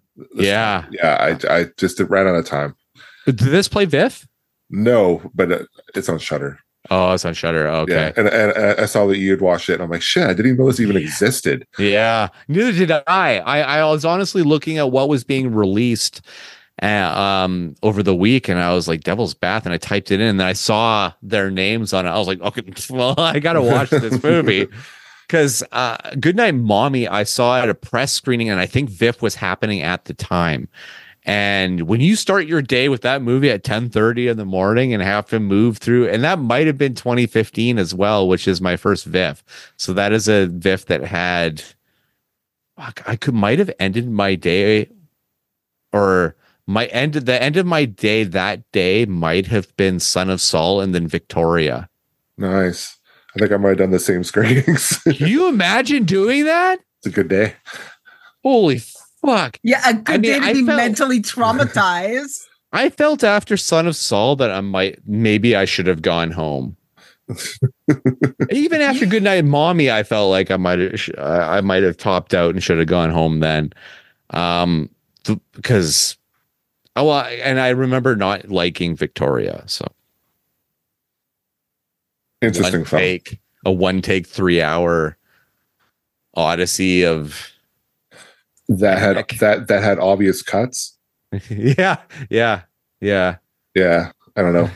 I just ran out of time. Did this play VIF? No, but it's on Shudder. Oh, it's on Shudder. Okay. Yeah, and I saw that you had watched it, and I'm like, shit, I didn't even know this even existed. Yeah, neither did I. I was honestly looking at what was being released over the week, and I was like, Devil's Bath, and I typed it in, and then I saw their names on it. I was like, okay, well, I gotta watch this movie. Because Goodnight Mommy, I saw at a press screening, and I think VIF was happening at the time. And when you start your day with that movie at 10:30 in the morning and have to move through, and that might have been 2015 as well, which is my first VIF. So that is a VIF that had, might have ended my day, or the end of my day that day might have been Son of Saul and then Victoria. Nice. I think I might have done the same screenings. Can you imagine doing that? It's a good day. Holy fuck. Yeah, a good day to be mentally traumatized. I felt after Son of Saul that I should have gone home. Even after Goodnight Mommy, I felt like I might have topped out and should have gone home then. Because and I remember not liking Victoria, so interesting film. A 1-take 3-hour odyssey of that had obvious cuts. Yeah. I don't know.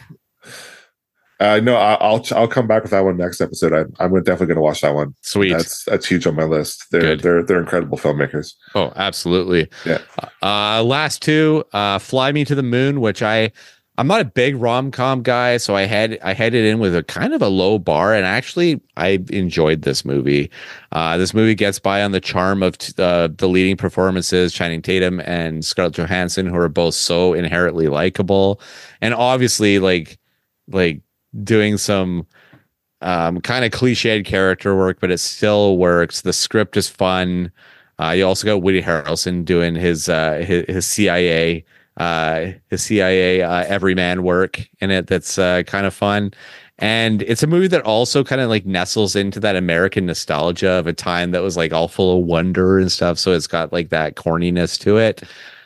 No, I'll come back with that one next episode. I'm definitely going to watch that one. Sweet. That's huge on my list. They're incredible filmmakers. Oh, absolutely. Yeah. Last two, Fly Me to the Moon, which I'm not a big rom-com guy, so I headed in with a kind of a low bar, and actually I enjoyed this movie. This movie gets by on the charm of the leading performances, Channing Tatum and Scarlett Johansson, who are both so inherently likable, and obviously like doing some kind of cliched character work, but it still works. The script is fun. You also got Woody Harrelson doing his CIA. His CIA everyman work in it that's kind of fun, and it's a movie that also kind of like nestles into that American nostalgia of a time that was like all full of wonder and stuff, so it's got like that corniness to it,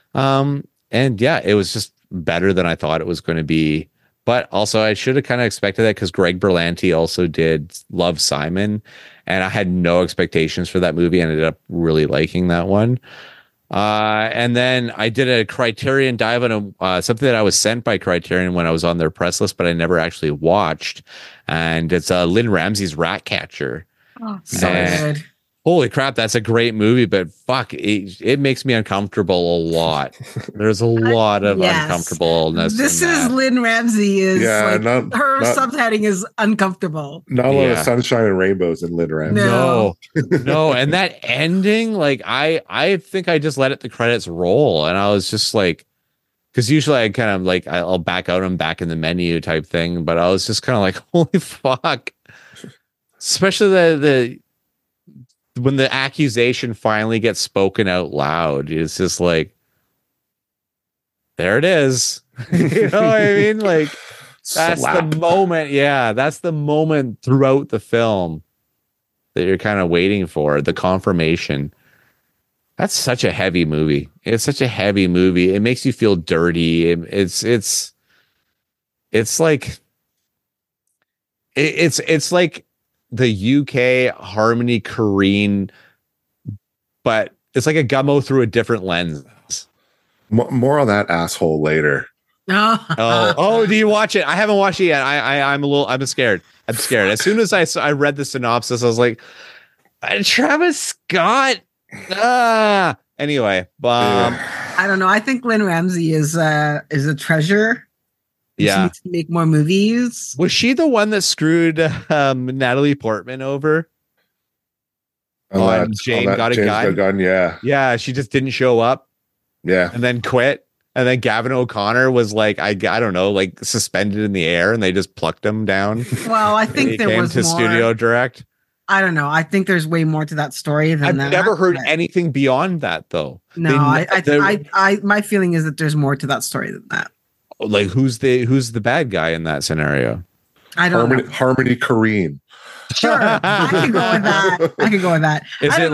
and yeah, it was just better than I thought it was going to be. But also I should have kind of expected that, because Greg Berlanti also did Love, Simon, and I had no expectations for that movie and ended up really liking that one. And then I did a Criterion dive on something that I was sent by Criterion when I was on their press list, but I never actually watched. And it's Lynn Ramsey's Ratcatcher. Oh, so good. Holy crap, that's a great movie, but fuck, it makes me uncomfortable a lot. There's a lot of uncomfortableness. This is Lynn Ramsey is her subheading is uncomfortable. Not a lot of sunshine and rainbows in Lynn Ramsey. No. And that ending, like I think I just let the credits roll, and I was just like, because usually I kind of like I'll back out and back in the menu type thing, but I was just kind of like, holy fuck. Especially the when the accusation finally gets spoken out loud, it's just like, there it is. You know what I mean? Like, that's the moment. Yeah, that's the moment throughout the film that you're kind of waiting for, the confirmation. That's such a heavy movie. It's such a heavy movie. It makes you feel dirty. It's like the UK Harmony Korine, but it's like a Gummo through a different lens. More on that asshole later. Oh, do you watch it? I haven't watched it yet. I'm scared. I'm scared. As soon as I read the synopsis, I was like, Travis Scott. Anyway, I don't know. I think Lynn Ramsey is a treasure. Yeah, she needs to make more movies. Was she the one that screwed Natalie Portman over? Jane Got a Gun? Yeah. Yeah, she just didn't show up. Yeah. And then quit. And then Gavin O'Connor was like, I don't know, like suspended in the air, and they just plucked him down. Well, I think He there came was to more. studio direct. I don't know. I think there's way more to that story than I've that. never heard but- anything beyond that, though. No, my feeling is that there's more to that story than that. Like, who's the bad guy in that scenario? I don't know. Harmony Korine. Sure, I can go with that. I can go with that. Is I it don't know,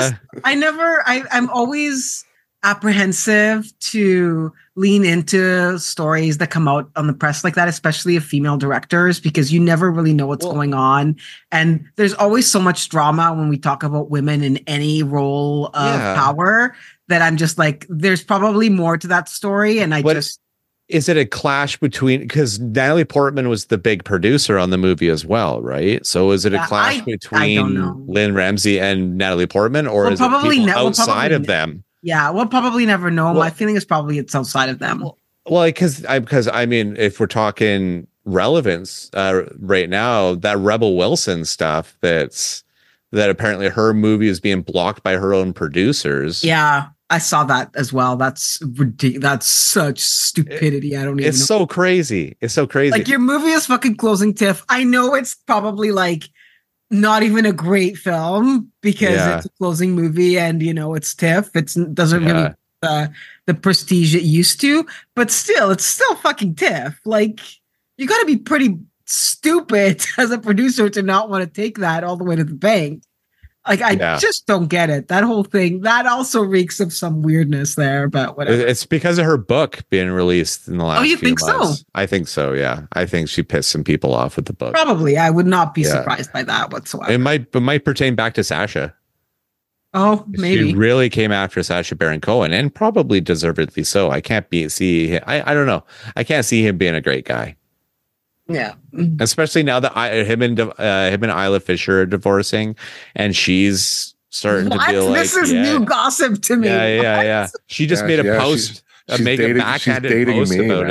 like I'm always apprehensive to lean into stories that come out on the press like that, especially of female directors, because you never really know what's going on. And there's always so much drama when we talk about women in any role of power that I'm just like, there's probably more to that story. And is it a clash between, because Natalie Portman was the big producer on the movie as well, right? So is it a clash between Lynn Ramsey and Natalie Portman, or is it people outside of them? Yeah, we'll probably never know. My feeling is probably it's outside of them. Well, because I mean, if we're talking relevance right now, that Rebel Wilson stuff that apparently her movie is being blocked by her own producers. Yeah, I saw that as well. That's ridiculous. That's such stupidity. I don't even know. It's so crazy. It's so crazy. Like, your movie is fucking closing TIFF. I know it's probably like not even a great film because it's a closing movie and, you know, it's TIFF. It doesn't really the prestige it used to, but still, it's still fucking TIFF. Like, you got to be pretty stupid as a producer to not want to take that all the way to the bank. Like, I just don't get it. That whole thing, that also reeks of some weirdness there, but whatever. It's because of her book being released in the last few months. So? I think so, yeah. I think she pissed some people off with the book. Probably. I would not be surprised by that whatsoever. It might pertain back to Sacha. Oh, maybe. She really came after Sacha Baron Cohen, and probably deservedly so. I don't know. I can't see him being a great guy. Yeah, especially now that him and Isla Fisher are divorcing, and she's starting to be like, this is new gossip to me. Yeah. She just made a post, make a backhanded post about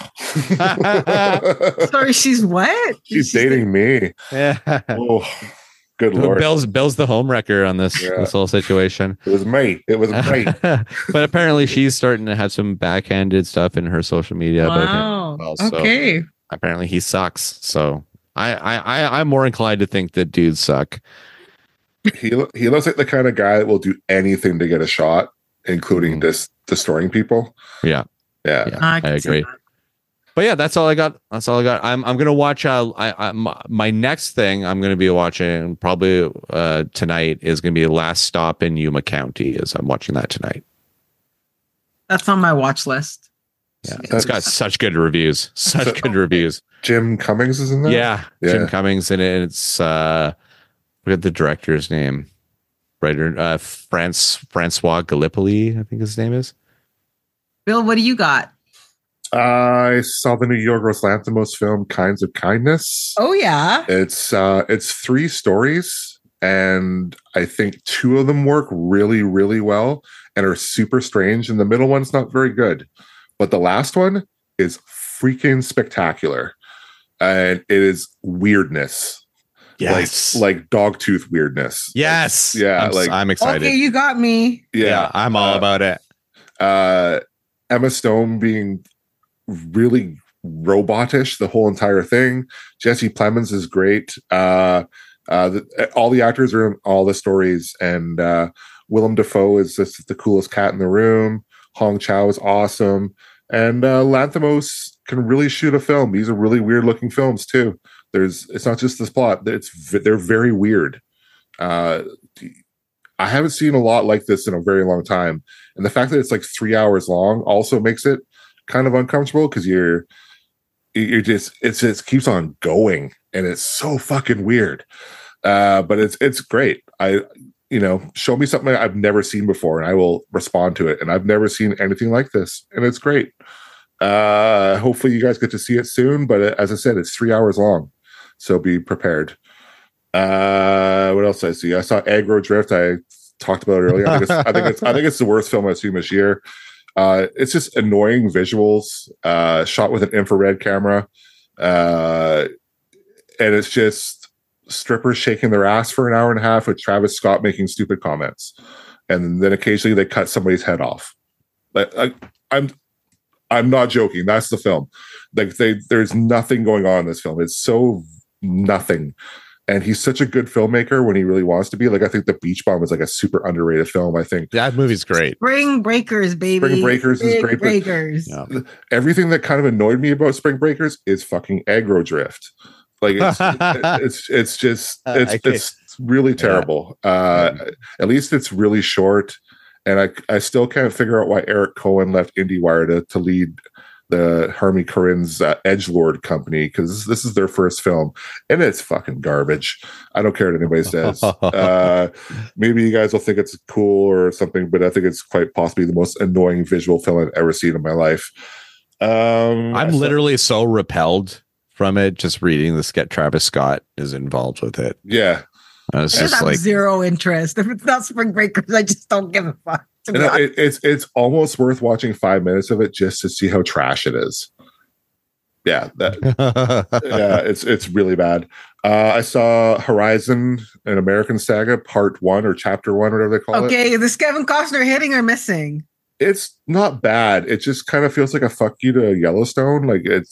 it. Sorry, she's what? She's dating me. Yeah. Oh, good Lord. Bill's the homewrecker on this whole situation. It was me. But apparently, she's starting to have some backhanded stuff in her social media about him. Well, okay. Apparently he sucks. So I'm more inclined to think that dudes suck. He looks like the kind of guy that will do anything to get a shot, including destroying people. Yeah. I agree. But yeah, that's all I got. I'm gonna watch. My next thing I'm gonna be watching probably tonight is gonna be Last Stop in Yuma County. As I'm watching that tonight. That's on my watch list. Yeah, it's got such good reviews. Reviews. Jim Cummings is in there. Yeah. Jim Cummings in it. It's forget the director's name. Writer Francois Gallipoli, I think his name is. Bill, what do you got? I saw the new Yorgos Lanthimos film Kinds of Kindness. Oh yeah. It's 3 stories, and I think 2 of them work really, really well and are super strange, and the middle one's not very good. But the last one is freaking spectacular. And it is weirdness. Yes. Like dogtooth weirdness. Yes. I'm excited. Okay, you got me. Yeah, I'm all about it. Emma Stone being really robotish the whole entire thing. Jesse Plemons is great. All the actors are in all the stories. And Willem Dafoe is just the coolest cat in the room. Hong Chow is awesome. And Lanthimos can really shoot a film. These are really weird looking films too. It's not just this plot. They're very weird. I haven't seen a lot like this in a very long time. And the fact that it's like 3 hours long also makes it kind of uncomfortable because it just keeps on going and it's so fucking weird. But it's great. Show me something I've never seen before and I will respond to it. And I've never seen anything like this. And it's great. Hopefully you guys get to see it soon. But as I said, it's 3 hours long. So be prepared. What else did I see? I saw Aggro Drift. I talked about it earlier. I think it's the worst film I've seen this year. It's just annoying visuals, shot with an infrared camera. And it's just strippers shaking their ass for an hour and a half with Travis Scott making stupid comments, and then occasionally they cut somebody's head off. I'm not joking. That's the film. Like there's nothing going on in this film. It's so nothing. And he's such a good filmmaker when he really wants to be. Like, I think The Beach Bomb is like a super underrated film. I think that movie's great. Spring Breakers, baby. Spring Breakers is great. Breakers. Yeah. Everything that kind of annoyed me about Spring Breakers is fucking aggro drift. Like it's really terrible. At least it's really short. And I still can't figure out why Eric Cohen left IndieWire to lead the Harmony Korine's Edgelord company, because this is their first film and it's fucking garbage. I don't care what anybody says. Maybe you guys will think it's cool or something, but I think it's quite possibly the most annoying visual film I've ever seen in my life. I'm literally so repelled from it just reading this. Get Travis Scott is involved with it. Yeah. I was I just just have like zero interest. If it's not Spring Breakers, I just don't give a fuck. It's almost worth watching 5 minutes of it just to see how trash it is. Yeah, it's really bad. I saw Horizon, an American Saga, Part 1 or Chapter 1, whatever they call it. Okay, this Kevin Costner hitting or missing? It's not bad. It just kind of feels like a fuck you to Yellowstone. Like it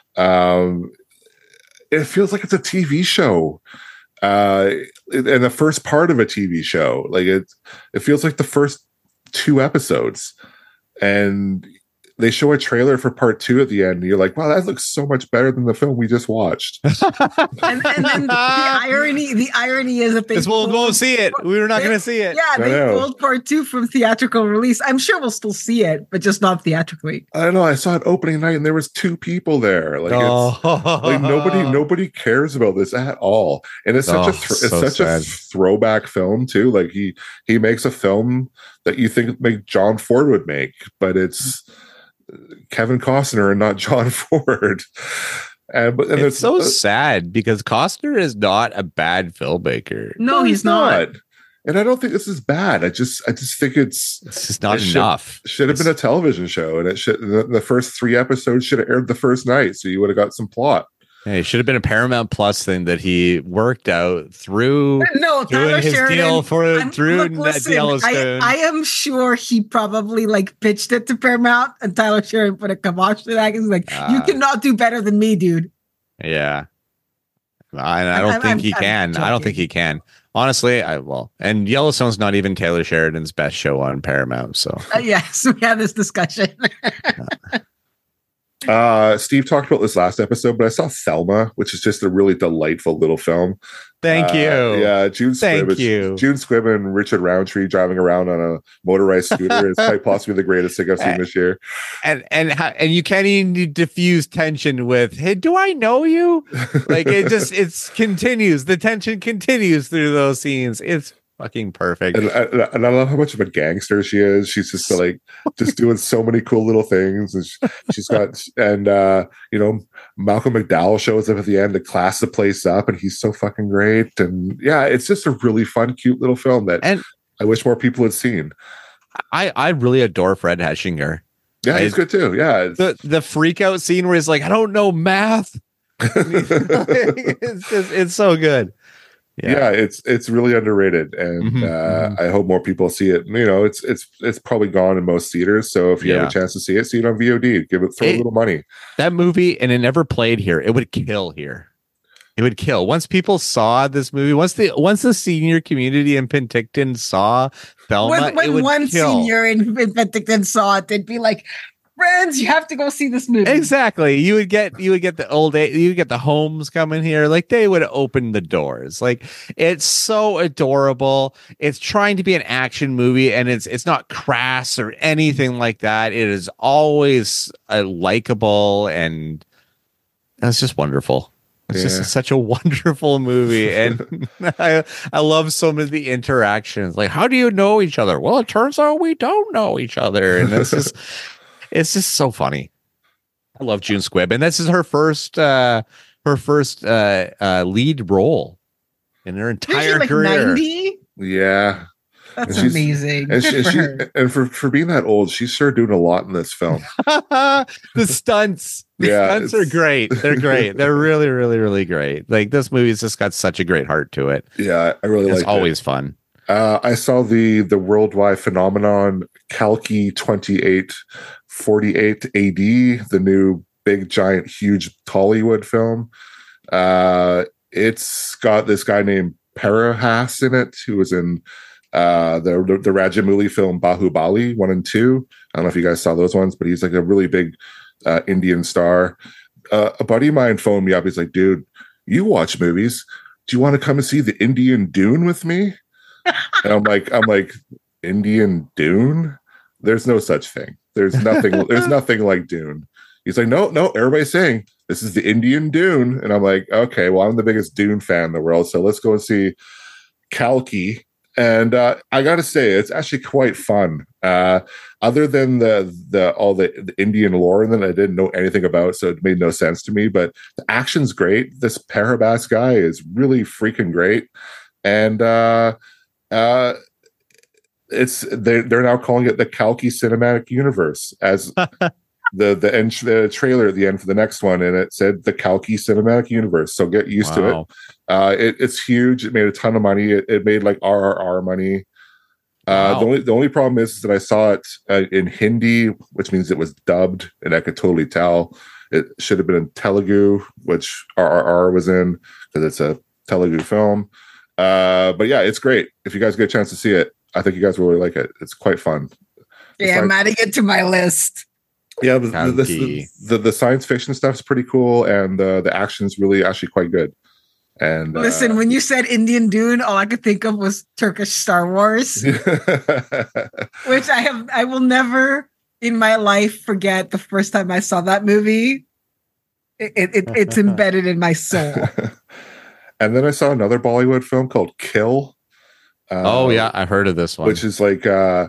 feels like it's a TV show. And the first part of a TV show. Like it feels like the first 2 episodes, and they show a trailer for part 2 at the end, and you're like, wow, that looks so much better than the film we just watched. and then the irony is that they won't see it. We're not going to see it. Yeah, they pulled part 2 from theatrical release. I'm sure we'll still see it, but just not theatrically. I don't know. I saw it opening night and there was 2 people there. Like it's like nobody cares about this at all. And it's such a throwback film too. Like he makes a film that you think John Ford would make, but it's Kevin Costner and not John Ford. And it's so sad because Costner is not a bad filmmaker. No, he's not. And I don't think this is bad. I just think it's just not enough. Should have been a television show, and the first 3 episodes should have aired the first night, so you would have got some plot. Yeah, it should have been a Paramount Plus thing that he worked out through. No, Tyler his Sheridan, deal through Yellowstone. I am sure he probably pitched it to Paramount, and Tyler Sheridan put a kibosh to that. He's like, "You cannot do better than me, dude." Yeah, I don't think he can. I don't think he can. Honestly, and Yellowstone's not even Taylor Sheridan's best show on Paramount. So yes, we had this discussion. Steve talked about this last episode, but I saw Thelma, which is just a really delightful little film. Thank you. Yeah, June Squibb and Richard Roundtree driving around on a motorized scooter is quite possibly the greatest thing I've seen this year. And you can't even diffuse tension with, "Hey, do I know you?" Like it continues. The tension continues through those scenes. It's fucking perfect. And I love how much of a gangster she is. She's just just doing so many cool little things. And she's got, Malcolm McDowell shows up at the end to class the place up, and he's so fucking great. And yeah, it's just a really fun, cute little film that I wish more people had seen. I really adore Fred Heschinger. Yeah, he's good too. Yeah. The freak out scene where he's like, "I don't know math." It's so good. Yeah, it's really underrated, and I hope more people see it. It's probably gone in most theaters, so if you have a chance to see it on VOD. Throw a little money. That movie, and it never played here. It would kill here. It would kill once people saw this movie. Once the senior community in Penticton saw Thelma, when one senior in Penticton saw it, they'd be like, "Friends, you have to go see this movie." Exactly. You would get the old age, you would get the homes coming here. Like they would open the doors. Like it's so adorable. It's trying to be an action movie, and it's not crass or anything like that. It is always likable, and it's just wonderful. It's just such a wonderful movie, and I love some of the interactions. Like, how do you know each other? Well, it turns out we don't know each other, and it's just. It's just so funny. I love June Squibb, and this is her first lead role in her entire career. 90? Yeah, that's amazing. And for being that old, she's sure doing a lot in this film. The stunts are great. They're great. They're really, really, really great. Like this movie's just got such a great heart to it. Yeah, I really like it. It's always fun. I saw the worldwide phenomenon Kalki 28 48 AD, the new big, giant, huge Tollywood film. It's got this guy named Parahas in it, who was in the Rajamouli film Bahubali 1 and 2. I don't know if you guys saw those ones, but he's like a really big Indian star. A buddy of mine phoned me up. He's like, dude, you watch movies. Do you want to come and see the Indian Dune with me? And I'm like, Indian Dune? There's no such thing. There's nothing like Dune. He's like, no, everybody's saying this is the Indian Dune. And I'm like, okay, well, I'm the biggest Dune fan in the world. So let's go and see Kalki. And I got to say, it's actually quite fun. Other than the Indian lore that I didn't know anything about, so it made no sense to me. But the action's great. This Parabas guy is really freaking great, and they're now calling it the Kalki Cinematic Universe as the trailer at the end for the next one, and it said the Kalki Cinematic Universe. So get used to it. It's huge. It made a ton of money. It made like RRR money. The only problem is that I saw it in Hindi, which means it was dubbed, and I could totally tell it should have been in Telugu, which RRR was in because it's a Telugu film. But yeah, it's great. If you guys get a chance to see it, I think you guys will really like it. It's quite fun. Yeah, I'm adding it to my list. Yeah, the science fiction stuff is pretty cool, and the action is really actually quite good. And listen, when you said Indian Dune, all I could think of was Turkish Star Wars, which I will never in my life forget the first time I saw that movie. It's embedded in my soul. And then I saw another Bollywood film called Kill. I heard of this one, which is like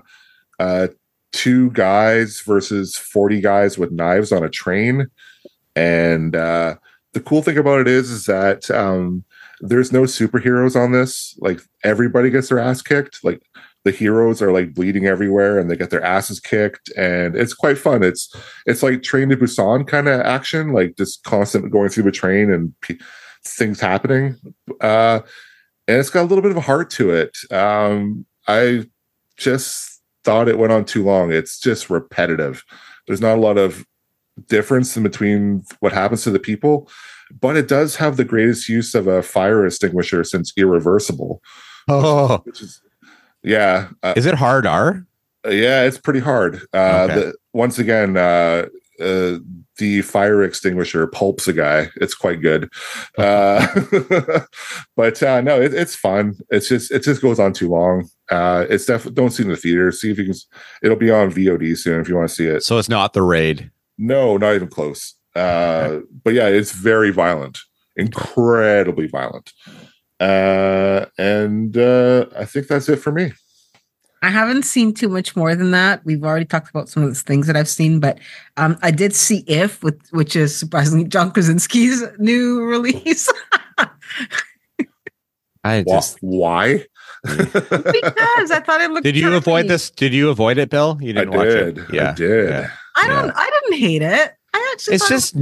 2 guys versus 40 guys with knives on a train. And the cool thing about it is that there's no superheroes on this. Like everybody gets their ass kicked. Like the heroes are like bleeding everywhere and they get their asses kicked, and it's quite fun. It's like Train to Busan kind of action, like just constant going through the train and things happening. And it's got a little bit of a heart to it. I just thought it went on too long. It's just repetitive. There's not a lot of difference in between what happens to the people, but it does have the greatest use of a fire extinguisher since Irreversible. Which is is it hard R? Yeah, it's pretty hard. Once again, the fire extinguisher pulps a guy. It's quite good. But no, it's fun. It just goes on too long. It's definitely, don't see it in the theater. See if you can. It'll be on VOD soon if you want to see it. So it's not The Raid. No, not even close. But yeah, it's very violent, incredibly violent. And I think that's it for me. I haven't seen too much more than that. We've already talked about some of the things that I've seen, but I did see If, which is surprisingly John Krasinski's new release. Why? Because I thought it looked. Did you avoid this? Did you avoid it, Bill? You didn't watch it. Yeah, I did. Yeah. I didn't hate it. I actually.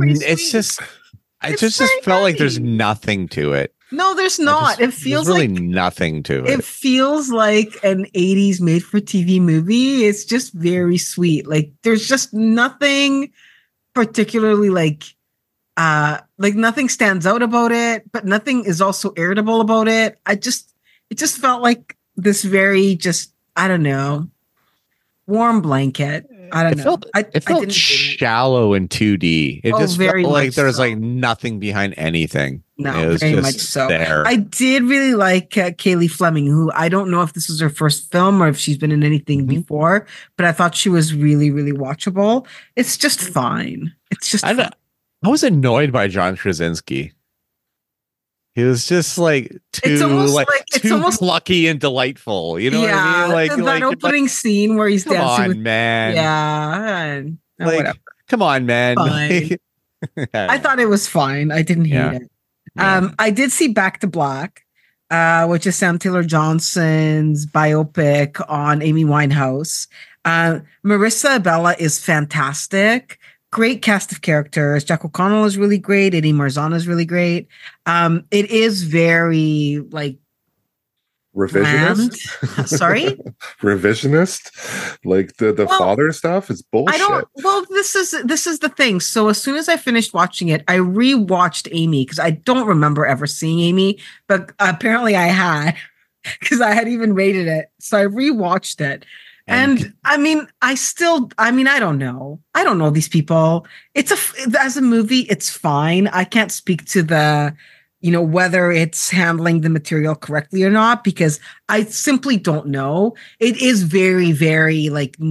I just felt like there's nothing to it. No, there's not. It feels really like nothing to it. It feels like an 80s made for TV movie. It's just very sweet. Like there's just nothing particularly like nothing stands out about it, but nothing is also irritable about it. It just felt like this very just, I don't know, warm blanket. I don't know. It felt shallow in 2D. It just felt like there was like nothing behind anything. No, very much so. There. I did really like Kaylee Fleming, who I don't know if this was her first film or if she's been in anything before, but I thought she was really, really watchable. It's just fine. It's just fine. I was annoyed by John Krasinski. He was just like too lucky and delightful. You know what I mean? Like that opening scene where he's dancing. Come on, man. Yeah. Whatever. Come on, man. I thought it was fine. I didn't hate it. Yeah. I did see Back to Black, which is Sam Taylor Johnson's biopic on Amy Winehouse. Marissa Abela is fantastic. Great cast of characters. Jack O'Connell is really great. Eddie Marzana is really great. It is very like Revisionist? Sorry? Revisionist? Like the Well, father stuff is bullshit. This is the thing. So as soon as I finished watching it, I rewatched Amy because I don't remember ever seeing Amy, but apparently I had because I had even rated it. So I rewatched it. And I mean, I don't know. I don't know these people. As a movie, it's fine. I can't speak to the, whether it's handling the material correctly or not, because I simply don't know. It is very, very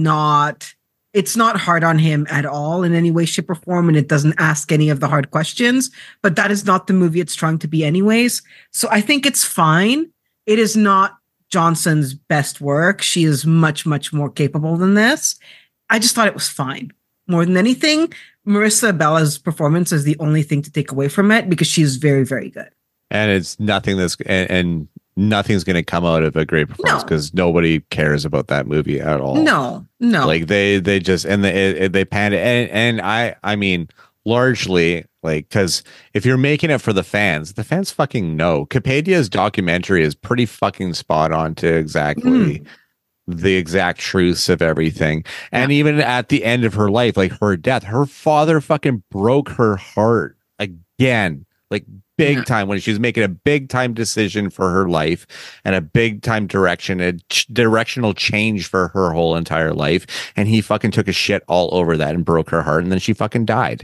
it's not hard on him at all in any way, shape, or form. And it doesn't ask any of the hard questions, but that is not the movie it's trying to be anyways. So I think it's fine. It is not Johnson's best work. She is much, much more capable than this. I just thought it was fine. More than anything, Marissa Bella's performance is the only thing to take away from it because she's very, very good. And it's nothing and nothing's going to come out of a great performance because nobody cares about that movie at all. No. Like they just, and they panned it. And I mean, largely because if you're making it for the fans fucking know. Capedia's documentary is pretty fucking spot on to exactly the exact truths of everything. And even at the end of her life, like her death, her father fucking broke her heart again, like big time, when she was making a big time decision for her life and a big time directional change for her whole entire life. And he fucking took a shit all over that and broke her heart. And then she fucking died.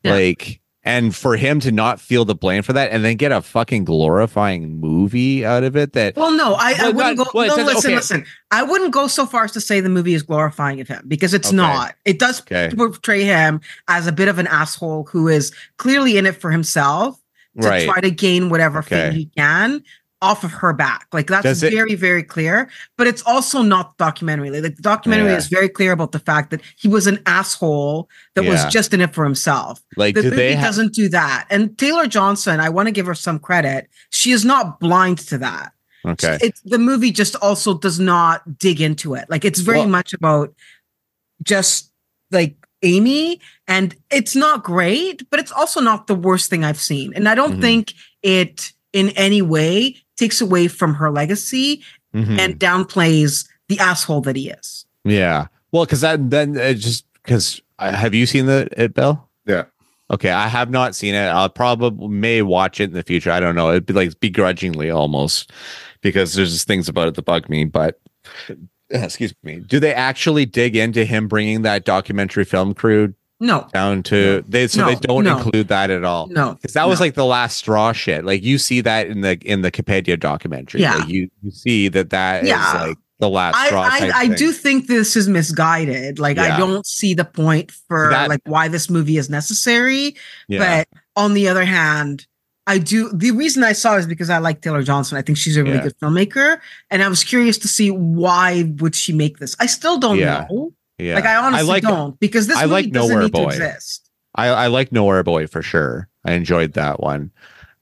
And for him to not feel the blame for that and then get a fucking glorifying movie out of it I wouldn't go. Listen. I wouldn't go so far as to say the movie is glorifying of him because it's not. It does portray him as a bit of an asshole who is clearly in it for himself to try to gain whatever thing he can off of her back. Like that's very, very clear, but it's also not the documentary. Like the documentary is very clear about the fact that he was an asshole that was just in it for himself. Like the movie doesn't do that. And Taylor Johnson, I want to give her some credit. She is not blind to that. Okay. The movie just also does not dig into it. Like it's very much about just like Amy, and it's not great, but it's also not the worst thing I've seen. And I don't think it in any way takes away from her legacy and downplays the asshole that he is. Yeah. Well, because have you seen it, Bill? Yeah. Okay. I have not seen it. I'll probably may watch it in the future. I don't know. It'd be like begrudgingly almost because there's just things about it that bug me, but excuse me. Do they actually dig into him bringing that documentary film crew down to they don't include that at all? No, because that was like the last straw shit. Like you see that in the Capedia documentary. Yeah, like you see that is like the last straw. I do think this is misguided. Like I don't see the point for like why this movie is necessary. But on the other hand, I do. The reason I saw it is because I like Taylor Johnson. I think she's a really good filmmaker, and I was curious to see why would she make this. I still don't know. Yeah. Like I honestly don't, because this movie doesn't need to exist. I like Nowhere Boy for sure. I enjoyed that one.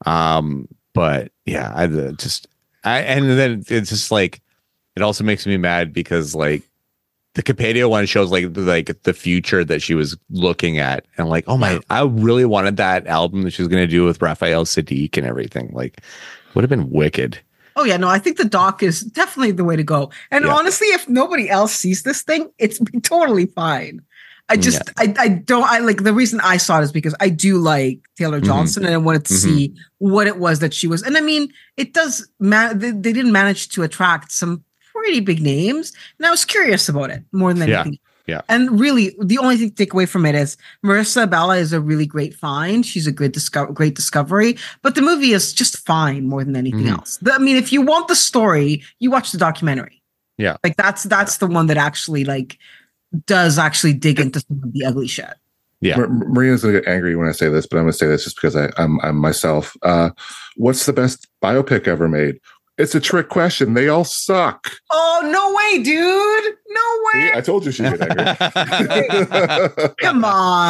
But yeah, and then it's just like it also makes me mad because like the Capedia one shows like the future that she was looking at, and like, oh my, I really wanted that album that she was going to do with Raphael Sadiq and everything. Like, would have been wicked. Oh yeah, no, I think the doc is definitely the way to go. And honestly, if nobody else sees this thing, it's totally fine. I like the reason I saw it is because I do like Taylor Johnson and I wanted to see what it was that she was. And I mean, it does they didn't manage to attract some pretty big names, and I was curious about it more than anything. Yeah. And really, the only thing to take away from it is Marissa Bella is a really great find. She's a great discovery, but the movie is just fine more than anything else. I mean, if you want the story, you watch the documentary. Yeah. Like that's the one that actually does actually dig into some of the ugly shit. Yeah. Marina's gonna get angry when I say this, but I'm gonna say this just because I'm myself. What's the best biopic ever made? It's a trick question. They all suck. Oh, no way, dude. No way. See, I told you she'd get angry. Come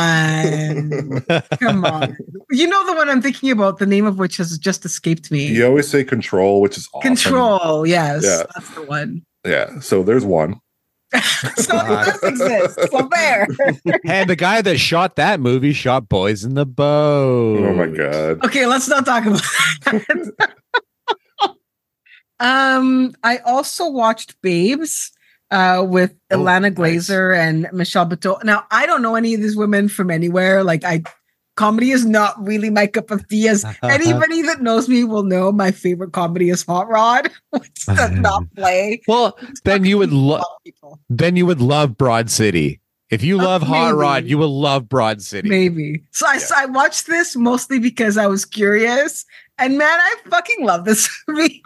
on. Come on. You know the one I'm thinking about, the name of which has just escaped me. You always say Control, which is awesome. Control, yes. Yeah. That's the one. Yeah. So there's one. So it does exist. So there. And the guy that shot that movie shot Boys in the Boat. Oh, my God. Okay, let's not talk about that. I also watched Babes with Ilana Glazer and Michelle Buteau. Now, I don't know any of these women from anywhere. Like, comedy is not really my cup of tea. As anybody that knows me will know, my favorite comedy is Hot Rod, which does not play. Well, then you would love Broad City. If you love Hot Rod, you will love Broad City. Maybe. So I watched this mostly because I was curious. And man, I fucking love this movie.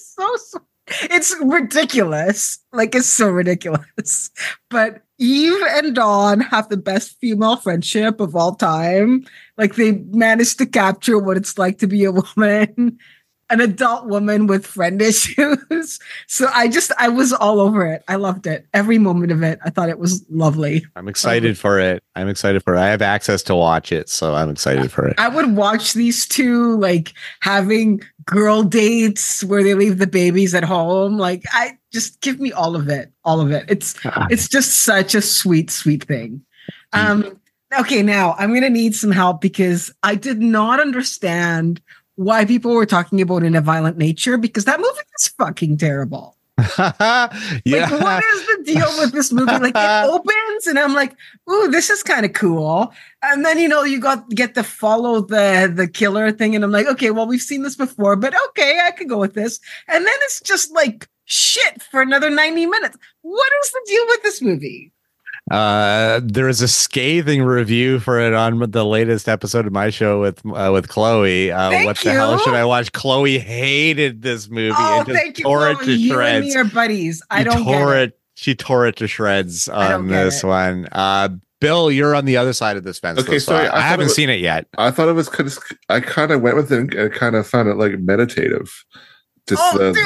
It's ridiculous. Like, it's so ridiculous. But Eve and Dawn have the best female friendship of all time. Like, they managed to capture what it's like to be a woman, an adult woman with friend issues. So I was all over it. I loved it. Every moment of it. I thought it was lovely. I'm excited for it. I have access to watch it, so I'm excited for it. I would watch these two, like, having girl dates where they leave the babies at home. Like, I just give me all of it. All of it. It's just such a sweet, sweet thing. Okay, now I'm going to need some help because I did not understand why people were talking about In a Violent Nature, because that movie is fucking terrible. Yeah. Like, what is the deal with this movie? Like, it opens and I'm like, ooh, this is kind of cool. And then, you get to follow the killer thing. And I'm like, okay, well, we've seen this before, but okay, I could go with this. And then it's just like shit for another 90 minutes. What is the deal with this movie? There is a scathing review for it on the latest episode of my show with Chloe. What the hell should I watch? Chloe hated this movie. Oh, thank you, Chloe. You and me are buddies. I don't get it. She tore it to shreds on this one. Bill, you're on the other side of this fence. Okay, sorry, I haven't seen it yet. I thought it was I kind of went with it and kind of found it like meditative. Just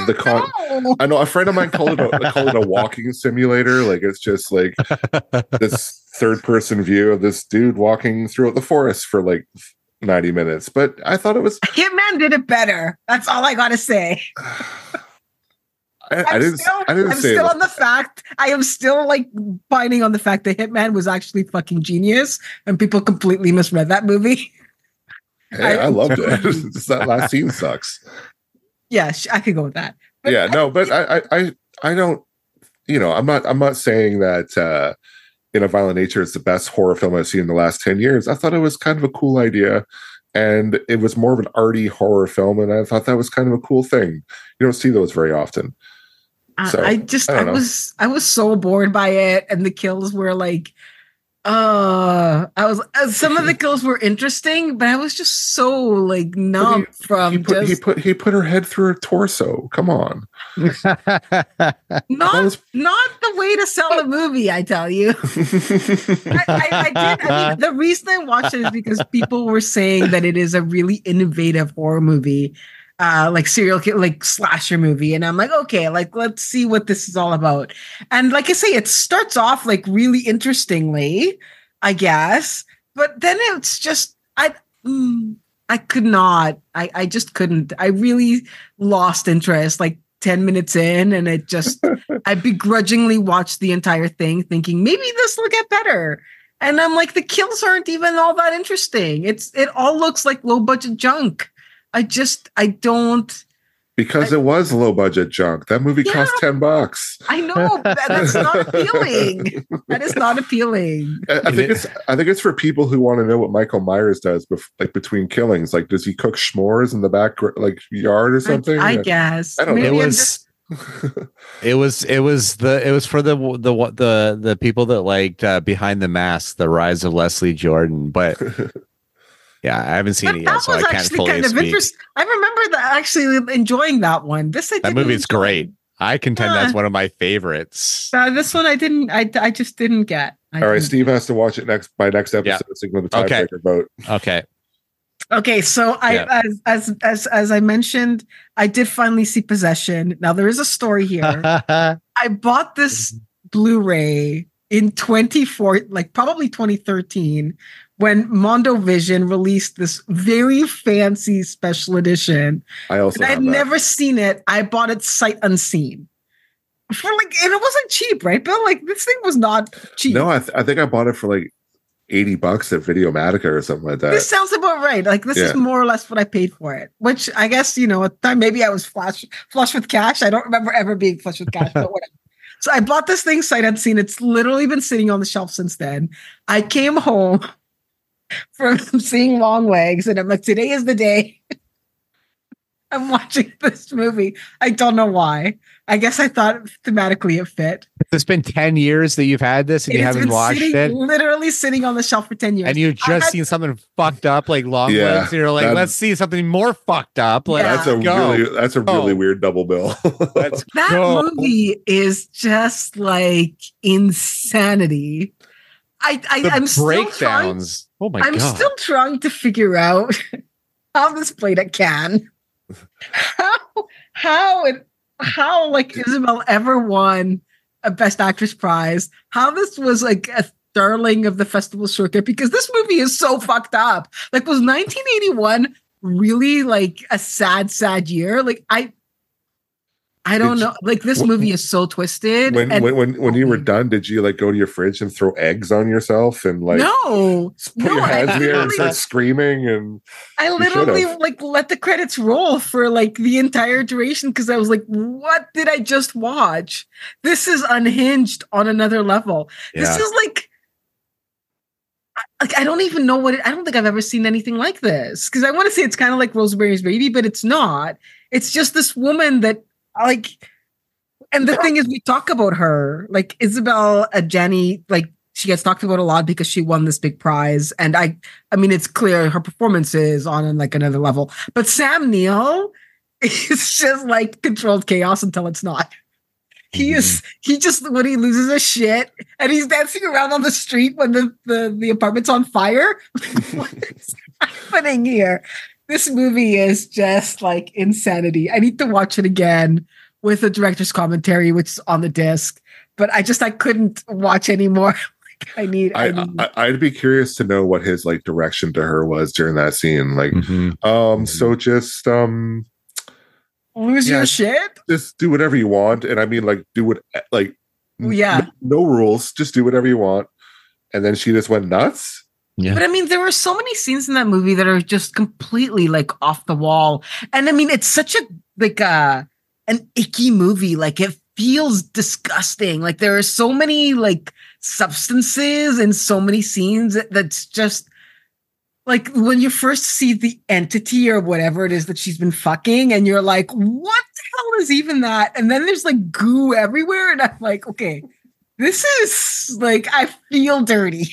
I know a friend of mine called it a walking simulator. Like, it's just like this third person view of this dude walking throughout the forest for like 90 minutes. But I thought it was Hitman did it better. That's all I gotta say. I didn't say still on the fact. I am still like binding on the fact that Hitman was actually fucking genius, and people completely misread that movie. Hey, I loved it. Just that last scene sucks. Yeah, I could go with that. But I don't. I'm not saying that In a Violent Nature is the best horror film I've seen in the last 10 years. I thought it was kind of a cool idea, and it was more of an arty horror film, and I thought that was kind of a cool thing. You don't see those very often. So, I was so bored by it, and the kills were like, some of the kills were interesting, but I was just so like numb he put her head through her torso. Come on. not the way to sell a movie, I tell you. I did. I mean, the reason I watched it is because people were saying that it is a really innovative horror movie, like serial killer, like slasher movie. And I'm like, okay, like, let's see what this is all about. And like I say, it starts off like really interestingly, I guess, but then it's just, I could not, I just couldn't. I really lost interest like 10 minutes in, and it just, I begrudgingly watched the entire thing thinking maybe this will get better. And I'm like, the kills aren't even all that interesting. It all looks like low budget junk. I don't. Because it was low budget junk. That movie cost $10. I know. That's not appealing. That is not appealing. I think it's for people who want to know what Michael Myers does, like between killings. Like, does he cook s'mores in the back like yard or something? I guess. I don't know. It was for the people that liked Behind the Mask, The Rise of Leslie Jordan, but. Yeah, I haven't seen it yet, so I can't fully speak. I remember actually enjoying that one. That movie is great. I contend that's one of my favorites. This one I just didn't get. All right, Steve has to watch it by next episode. So we're the tiebreaker vote. Okay, so as I mentioned, I did finally see Possession. Now there is a story here. I bought this Blu-ray in probably 2013. When Mondo Vision released this very fancy special edition. I had never seen it. I bought it sight unseen. And it wasn't cheap, right, Bill? Like, this thing was not cheap. No, I think I bought it for like $80 at Videomatica or something like that. This sounds about right. Like this is more or less what I paid for it, which I guess, at the time maybe I was flush with cash. I don't remember ever being flush with cash, but whatever. So I bought this thing sight unseen. It's literally been sitting on the shelf since then. I came home from seeing Long Legs and I'm like, today is the day. I'm watching this movie. I don't know why. I guess I thought thematically it fit. It's been 10 years that you've had this and you haven't watched it? Literally sitting on the shelf for 10 years. And you've just seen something fucked up like Long Legs. And you're like, let's see something more fucked up. That's a really weird double bill. That movie is just like insanity. I'm breakdowns. I'm still trying to figure out how this played at Cannes. How like Isabel ever won a Best Actress prize? How this was like a darling of the festival circuit? Because this movie is so fucked up. Like, was 1981 really like a sad year? Like, I don't know. Like, this movie is so twisted. When you were done, did you like go to your fridge and throw eggs on yourself and like put your hands in the air and start screaming? And I literally like let the credits roll for like the entire duration because I was like, what did I just watch? This is unhinged on another level. Yeah. This is like I don't even know I don't think I've ever seen anything like this. Because I want to say it's kind of like Rosemary's Baby, but it's not. It's just this woman that like, and the thing is, we talk about her like Isabel Adjani, like she gets talked about a lot because she won this big prize, and I mean, it's clear her performance is on like another level. But Sam Neill is just like controlled chaos until it's not. He just when he loses his shit and he's dancing around on the street when the apartment's on fire. What's happening here? This movie is just like insanity. I need to watch it again with the director's commentary, which is on the disc. But I couldn't watch anymore. I'd be curious to know what his like direction to her was during that scene. Like, so just lose your shit. Just do whatever you want, and I mean, like, do what like no rules. Just do whatever you want. And then she just went nuts. Yeah. But I mean, there were so many scenes in that movie that are just completely like off the wall. And I mean, it's such a like an icky movie. Like it feels disgusting. Like there are so many like substances and so many scenes that's just like when you first see the entity or whatever it is that she's been fucking and you're like, what the hell is even that? And then there's like goo everywhere. And I'm like, okay, this is like, I feel dirty.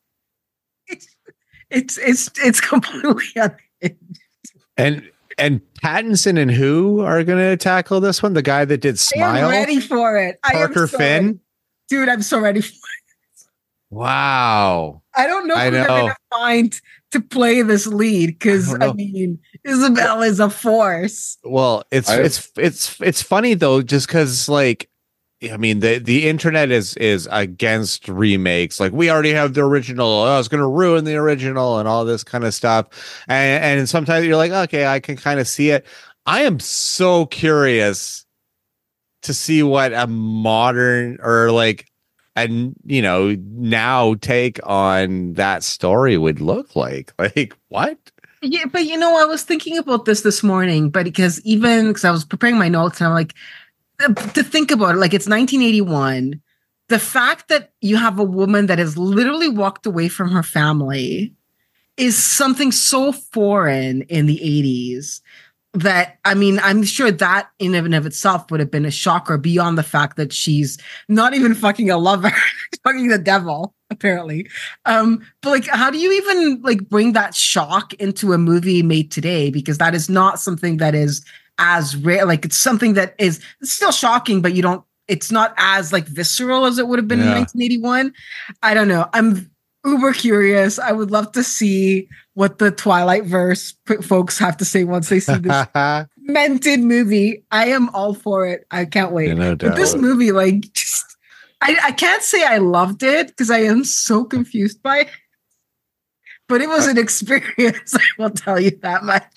It's completely unhinged. And Pattinson and who are going to tackle this one? The guy that did Smile? I'm ready for it. Parker Finn? Dude, I'm so ready for it. Wow. I don't know who they're going to find to play this lead because I mean, Isabel is a force. Well, it's funny though, just because like I mean, the internet is against remakes. Like, we already have the original. Oh, it's going to ruin the original and all this kind of stuff. And sometimes you're like, okay, I can kind of see it. I am so curious to see what a modern or like, and now take on that story would look like. Like, what? Yeah, but I was thinking about this morning, but because I was preparing my notes and I'm like, to think about it, like it's 1981. The fact that you have a woman that has literally walked away from her family is something so foreign in the 80s that, I mean, I'm sure that in and of itself would have been a shocker beyond the fact that she's not even fucking a lover, she's fucking the devil, apparently. But like, how do you even like bring that shock into a movie made today? Because that is not something that is as rare. Like, it's something that it's still shocking, but it's not as like visceral as it would have been in 1981. I don't know. I'm uber curious. I would love to see what the Twilight verse folks have to say once they see this mented movie. I am all for it. I can't wait. No doubt. But this movie, like, just I can't say I loved it because I am so confused by it. But it was an experience. I will tell you that much.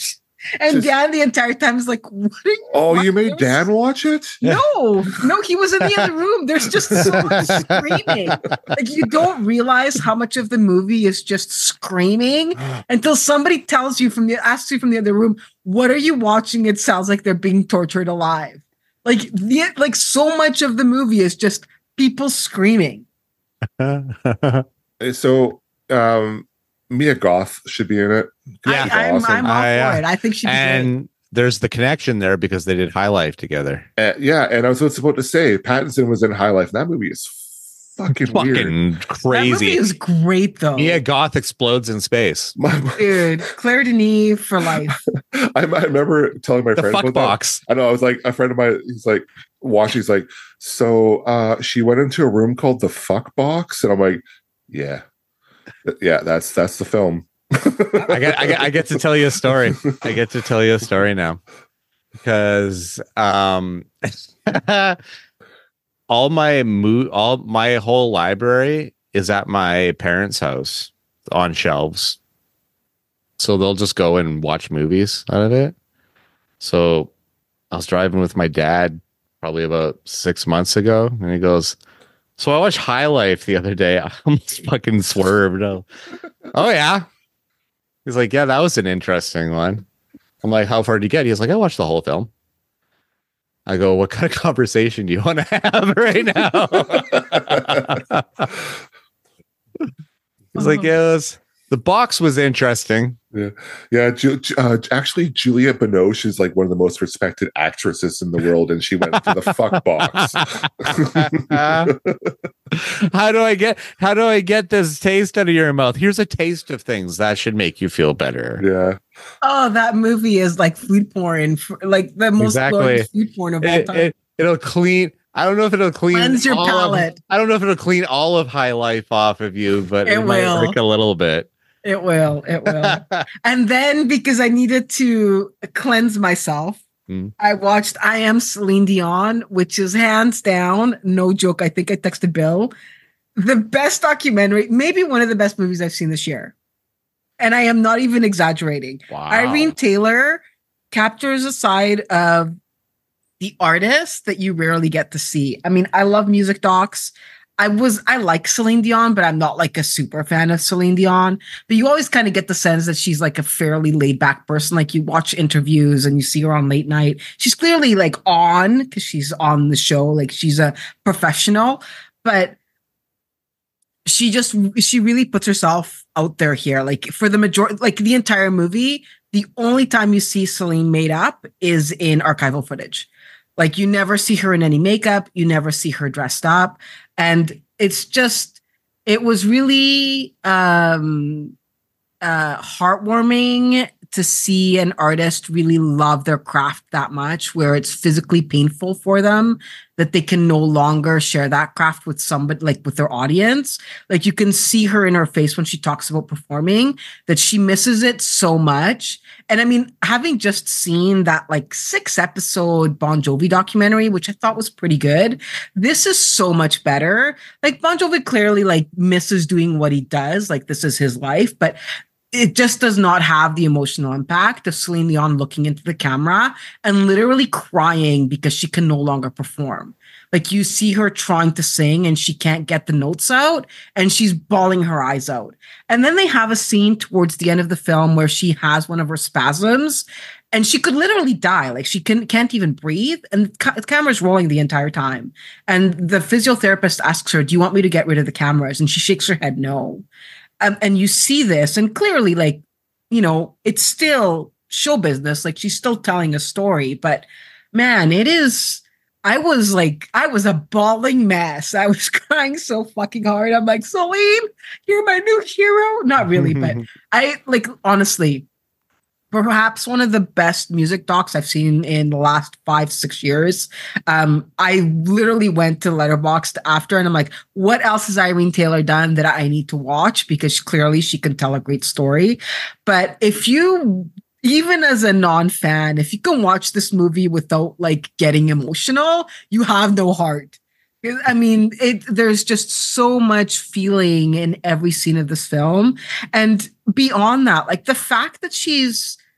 And Just- Dan the entire time is like, what are you Oh, you watching? made Dan watch it? No, he was in the other room. There's just so much screaming. Like you don't realize how much of the movie is just screaming until somebody tells you asks you from the other room, what are you watching? It sounds like they're being tortured alive. Like so much of the movie is just people screaming. So, Mia Goth should be in it. Yeah. I'm all Yeah. for it. I think she'd be great. And there's the connection there because they did High Life together. Yeah, and I was supposed to say Pattinson was in High Life. That movie is fucking weird. Fucking That crazy. movie is great though. Mia Goth explodes in space. Dude, Claire Denis for life. I remember telling my The friends fuck about that. box. I know. I was like, a friend of mine. He's like, watching. He's like, so she went into a room called the fuck box, and I'm like, yeah, that's the film. I get to tell you a story. I get to tell you a story now because all my whole library is at my parents' house on shelves. So they'll just go and watch movies out of it. So I was driving with my dad probably about 6 months ago, and he goes, "So I watched High Life the other day." I almost fucking swerved. Oh yeah. He's like, "Yeah, that was an interesting one." I'm like, "How far did you get?" He's like, "I watched the whole film." I go, "What kind of conversation do you want to have right now?" He's like, "Yeah, the box was interesting." Yeah. Actually, Juliette Binoche is like one of the most respected actresses in the world, and she went to the fuck box. How do I get this taste out of your mouth? Here's a taste of things that should make you feel better. Yeah. Oh, that movie is like food porn, like the most glorious food porn of all time. It'll clean. I don't know if it'll clean. Cleanse your palate. I don't know if it'll clean all of High Life off of you, but it might work a little bit. It will. And then because I needed to cleanse myself, I watched I Am Celine Dion, which is hands down, no joke. I think I texted Bill, the best documentary, maybe one of the best movies I've seen this year. And I am not even exaggerating. Wow. Irene Taylor captures a side of the artist that you rarely get to see. I mean, I love music docs. I like Celine Dion, but I'm not like a super fan of Celine Dion. But you always kind of get the sense that she's like a fairly laid back person. Like you watch interviews and you see her on late night. She's clearly like on because she's on the show. Like she's a professional, but she really puts herself out there here. Like for the majority, like the entire movie, the only time you see Celine made up is in archival footage. Like you never see her in any makeup. You never see her dressed up. And it was really heartwarming to see an artist really love their craft that much, where it's physically painful for them that they can no longer share that craft with somebody, like with their audience. Like you can see her in her face when she talks about performing, that she misses it so much. And I mean, having just seen that like 6-episode Bon Jovi documentary, which I thought was pretty good, this is so much better. Like Bon Jovi clearly like misses doing what he does. Like this is his life, but it just does not have the emotional impact of Celine Dion looking into the camera and literally crying because she can no longer perform. Like you see her trying to sing and she can't get the notes out and she's bawling her eyes out. And then they have a scene towards the end of the film where she has one of her spasms and she could literally die. Like she can't even breathe. And the camera's rolling the entire time. And the physiotherapist asks her, "Do you want me to get rid of the cameras?" And she shakes her head no. And you see this, and clearly, like, you know, it's still show business. Like, she's still telling a story. But man, I was a bawling mess. I was crying so fucking hard. I'm like, Celine, you're my new hero. Not really, but honestly, perhaps one of the best music docs I've seen in the last 5-6 years. I literally went to Letterboxd after and I'm like, what else has Irene Taylor done that I need to watch? Because clearly she can tell a great story. But if you, even as a non-fan, if you can watch this movie without like getting emotional, you have no heart. I mean, there's just so much feeling in every scene of this film. And beyond that, like the fact that she's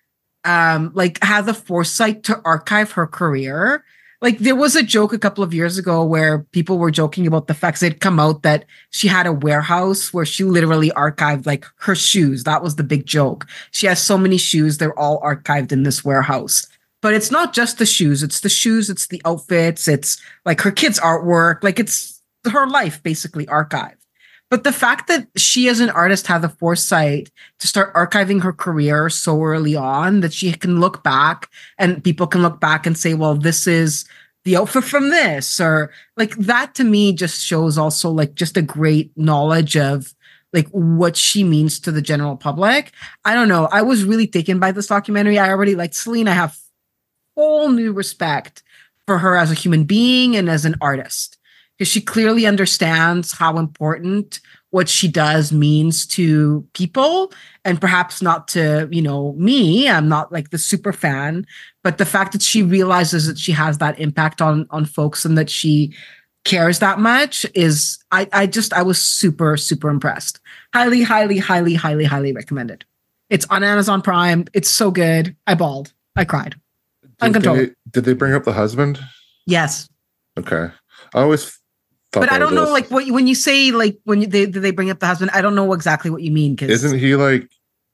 like had the foresight to archive her career. Like there was a joke a couple of years ago where people were joking about the fact that it come out that she had a warehouse where she literally archived like her shoes. That was the big joke. She has so many shoes, they're all archived in this warehouse. But it's not just the shoes, it's the outfits, it's like her kids' artwork, like it's her life basically archived. But the fact that she as an artist had the foresight to start archiving her career so early on that she can look back and people can look back and say, well, this is the outfit from this, or like that to me just shows also like just a great knowledge of like what she means to the general public. I don't know. I was really taken by this documentary. I already liked Celine. I have whole new respect for her as a human being and as an artist, because she clearly understands how important what she does means to people, and perhaps not to, me. I'm not like the super fan, but the fact that she realizes that she has that impact on folks and that she cares that much is, I was super, super impressed. Highly, highly, highly, highly, highly recommended. It's on Amazon Prime. It's so good. I bawled. I cried. Uncontrolled. Did they bring up the husband? Yes. Okay. I always thought, but I don't know, like when you say like did they bring up the husband? I don't know exactly what you mean. Because isn't he like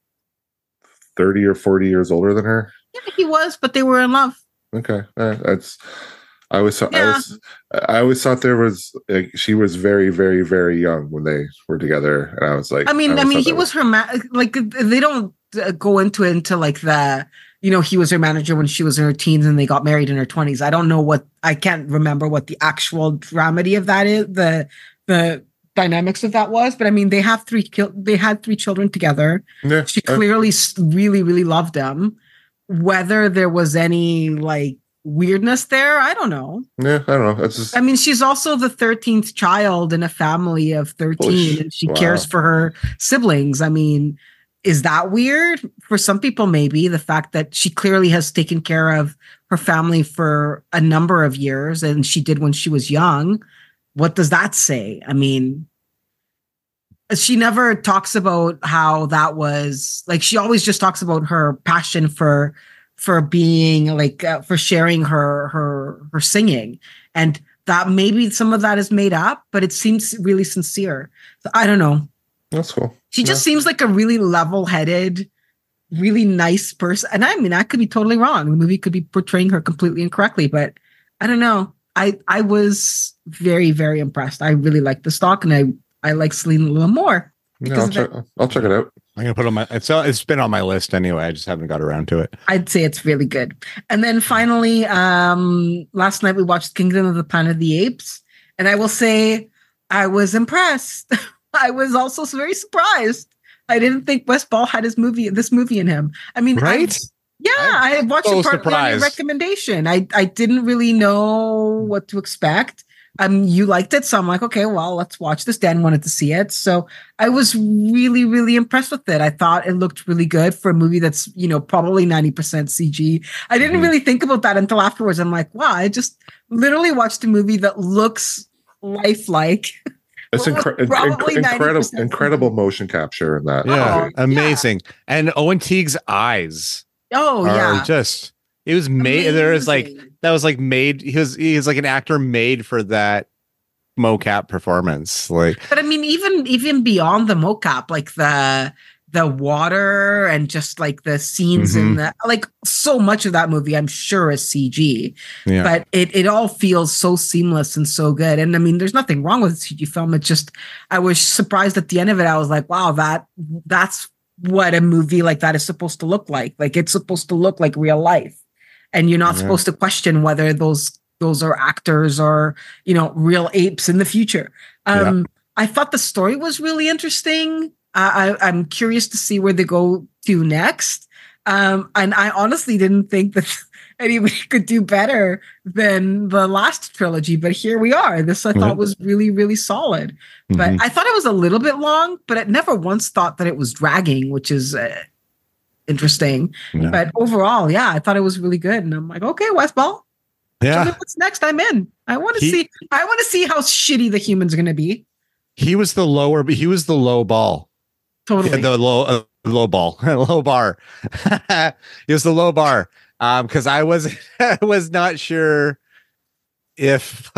30 or 40 years older than her? Yeah, he was, but they were in love. Okay, I always thought there was like, she was very, very, very young when they were together, and I was like, I mean, he was her like they don't go into it into like the. He was her manager when she was in her teens and they got married in her 20s. I can't remember what the actual dramedy of that is, the dynamics of that was. But I mean, they had 3 children together. Yeah, she clearly really, really loved them. Whether there was any like weirdness there, I don't know. Yeah, I don't know. It's just... I mean, she's also the 13th child in a family of 13 and she cares for her siblings. I mean, is that weird? For some people, maybe the fact that she clearly has taken care of her family for a number of years and she did when she was young. What does that say? I mean, she never talks about how that was like, she always just talks about her passion for being like, for sharing her singing. And that maybe some of that is made up, but it seems really sincere. So I don't know. That's cool. She just seems like a really level-headed, really nice person. And I mean, I could be totally wrong. The movie could be portraying her completely incorrectly, but I don't know. I was very, very impressed. I really like the stock, and I like Celine a little more. I'll check it out. I'm gonna put it on my. It's been on my list anyway. I just haven't got around to it. I'd say it's really good. And then finally, last night we watched Kingdom of the Planet of the Apes, and I will say I was impressed. I was also very surprised. I didn't think Wes Ball had this movie in him. I mean, right? I watched it partly on your recommendation. I didn't really know what to expect. You liked it, so I'm like, okay, well, let's watch this. Dan wanted to see it, so I was really, really impressed with it. I thought it looked really good for a movie that's probably 90% CG. I didn't really think about that until afterwards. I'm like, wow, I just literally watched a movie that looks lifelike. It's incredible motion capture in that. Yeah, amazing. Yeah. And Owen Teague's eyes. Oh yeah, just it was made. Amazing. There is like that was like made. He's like an actor made for that mocap performance. Like, but I mean, even beyond the mocap, like the water and just like the scenes in the like so much of that movie I'm sure is CG, but it all feels so seamless and so good. And I mean, there's nothing wrong with a CG film. It's just I was surprised at the end of it. I was like, wow, that's what a movie like that is supposed to look like. Like it's supposed to look like real life, and you're not supposed to question whether those are actors or real apes in the future. I thought the story was really interesting. I'm curious to see where they go to next. And I honestly didn't think that anybody could do better than the last trilogy, but here we are. This I thought was really, really solid. But I thought it was a little bit long, but I never once thought that it was dragging, which is interesting. Yeah. But overall, I thought it was really good. And I'm like, okay, Wes Ball. Yeah. What's next? I'm in. I want to see how shitty the humans are going to be. He was the low ball. Totally. The low Low ball, low bar. He was the low bar. Because I was I was not sure if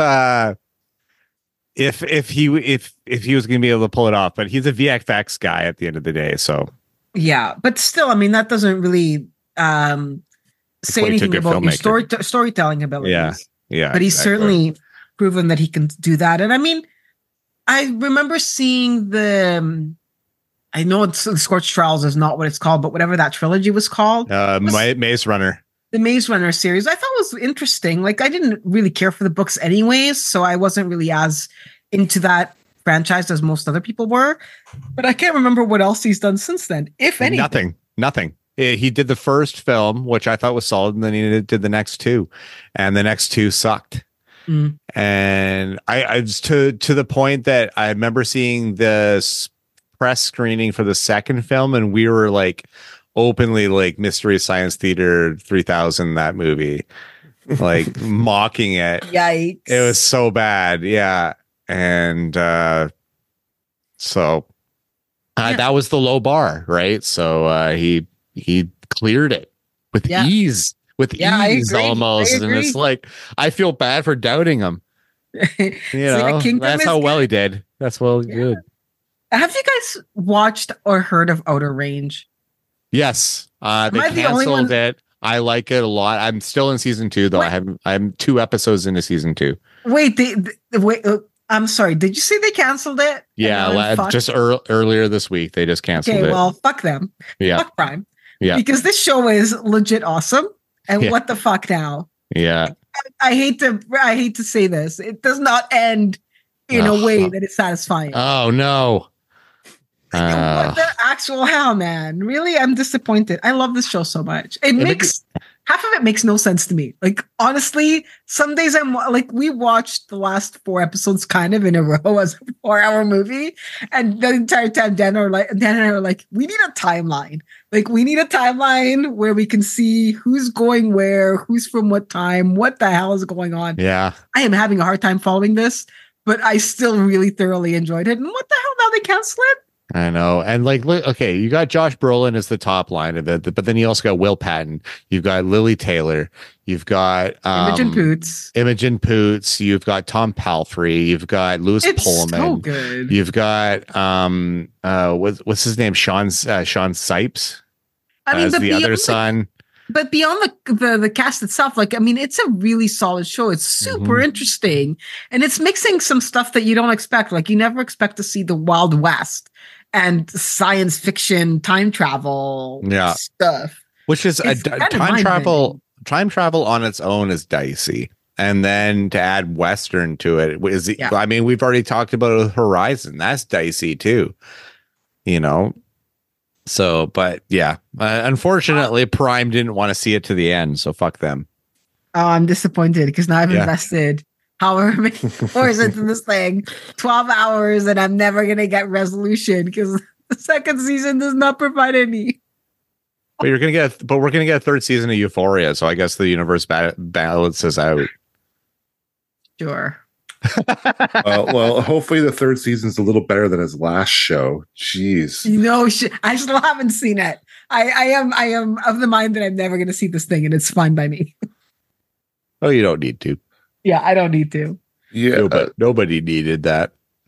he was going to be able to pull it off, but he's a VFX guy at the end of the day. So Yeah, but still, I mean, that doesn't really say Point to anything good about your filmmaker. storytelling abilities. Yeah, yeah. But he's exactly. certainly proven that he can do that. And I mean, I remember seeing I know it's the Scorched Trials is not what it's called, but whatever that trilogy was called, Maze Runner. the Maze Runner series, I thought was interesting. Like, I didn't really care for the books anyways, so I wasn't really as into that franchise as most other people were. But I can't remember what else he's done since then, if anything. Nothing. He did the first film, which I thought was solid, and then he did the next two, and the next two sucked. Mm. And I was to the point that I remember seeing the press screening for the second film, and we were like openly like Mystery Science Theater 3000, that movie, like mocking it. Yikes. It was so bad. Yeah. And so that was the low bar, right? So he cleared it with ease. With ease, almost. And it's like, I feel bad for doubting him. You know, that's how well he did. That's well good. Have you guys watched or heard of Outer Range? Yes. They canceled it. I like it a lot. I'm still in season 2, though. I'm 2 episodes into season 2. Wait, wait. I'm sorry. Did you say they canceled it? Yeah, just earlier this week they just canceled it. Okay, well, fuck them. Yeah, fuck Prime. Yeah, because this show is legit awesome. And what the fuck now? Yeah, I hate to say this. It does not end in a way that is satisfying. Oh no. What the actual hell, man? Really, I'm disappointed. I love this show so much. Half of it makes no sense to me. Like, honestly, some days I'm like, we watched the last 4 episodes kind of in a row as a 4-hour movie. And the entire time Dan and I are like, we need a timeline. Like, we need a timeline where we can see who's going where, who's from what time, what the hell is going on. Yeah. I am having a hard time following this, but I still really thoroughly enjoyed it. And what the hell, now they cancel it? I know. And like, look, okay, you got Josh Brolin as the top line of it, but then you also got Will Patton. You've got Lily Taylor. You've got Imogen Poots. You've got Tom Palfrey. You've got Louis Pullman. So good. You've got what's his name? Sean Sipes. I mean, as the other son. But beyond the cast itself, like, I mean, it's a really solid show. It's super interesting. And it's mixing some stuff that you don't expect. Like, you never expect to see the Wild West and science fiction time travel stuff. Which is time travel on its own is dicey. And then to add Western to it is, I mean, we've already talked about Horizon. That's dicey too, you know? So, but yeah, unfortunately, Prime didn't want to see it to the end. So fuck them. Oh, I'm disappointed because now I've invested however many hours into this thing, 12 hours, and I'm never going to get resolution because the second season does not provide any. But we're going to get a 3rd season of Euphoria. So I guess the universe balances out. Sure. Well, hopefully the 3rd season's a little better than his last show. Jeez. No, I still haven't seen it. I am of the mind that I'm never going to see this thing, and it's fine by me. Oh, you don't need to. Yeah, I don't need to. Yeah, nobody needed that.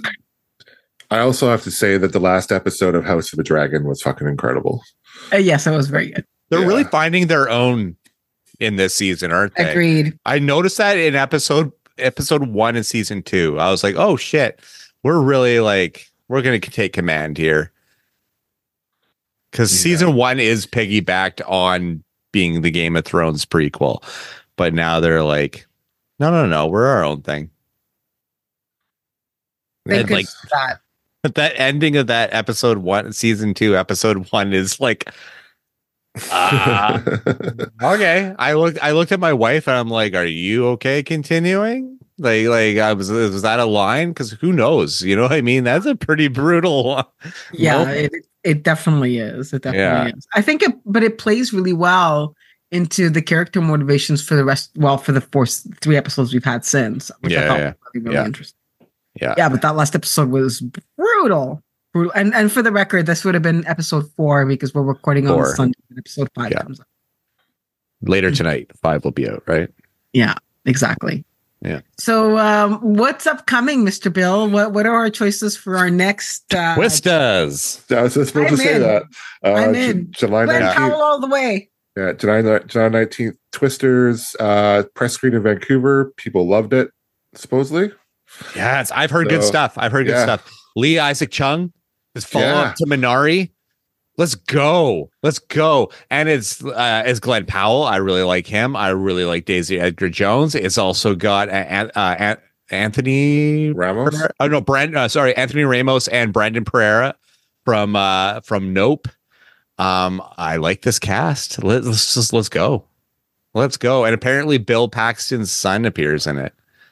I also have to say that the last episode of House of the Dragon was fucking incredible. Yes, it was very good. They're really finding their own in this season, aren't they? Agreed. I noticed that in episode 1 in season 2. I was like, oh shit, we're really like, we're going to take command here. Because season 1 is piggybacked on being the Game of Thrones prequel. But now they're like, no, we're our own thing. And like that ending of that episode 1, season 2, episode 1 is like, okay. I looked at my wife and I'm like, are you okay continuing? Like was that a line? Because who knows? You know what I mean? That's a pretty brutal. Yeah, it definitely is. It definitely is. I think it plays really well into the character motivations for the rest. Well, for the 3 episodes we've had since, which I thought was really interesting. Yeah, but that last episode was brutal. Brutal. And for the record, this would have been episode 4 because we're recording on 4. Sunday when episode 5 Yeah. comes up. Later tonight, 5 will be out, right? Yeah, exactly. Yeah. So what's upcoming, Mr. Bill? What are our choices for our next Twistas. I was just supposed to say in. that. I'm in. July Glenn 19th. Powell all the way. Yeah, July 19th. Twisters press screen in Vancouver. People loved it, supposedly. Yes, I've heard good stuff. I've heard good stuff. Lee Isaac Chung, his follow-up to Minari. Let's go. And it's Glenn Powell. I really like him. I really like Daisy Edgar Jones. It's also got Anthony Ramos. Anthony Ramos and Brandon Pereira from Nope. I like this cast. Let's go. And apparently Bill Paxton's son appears in it.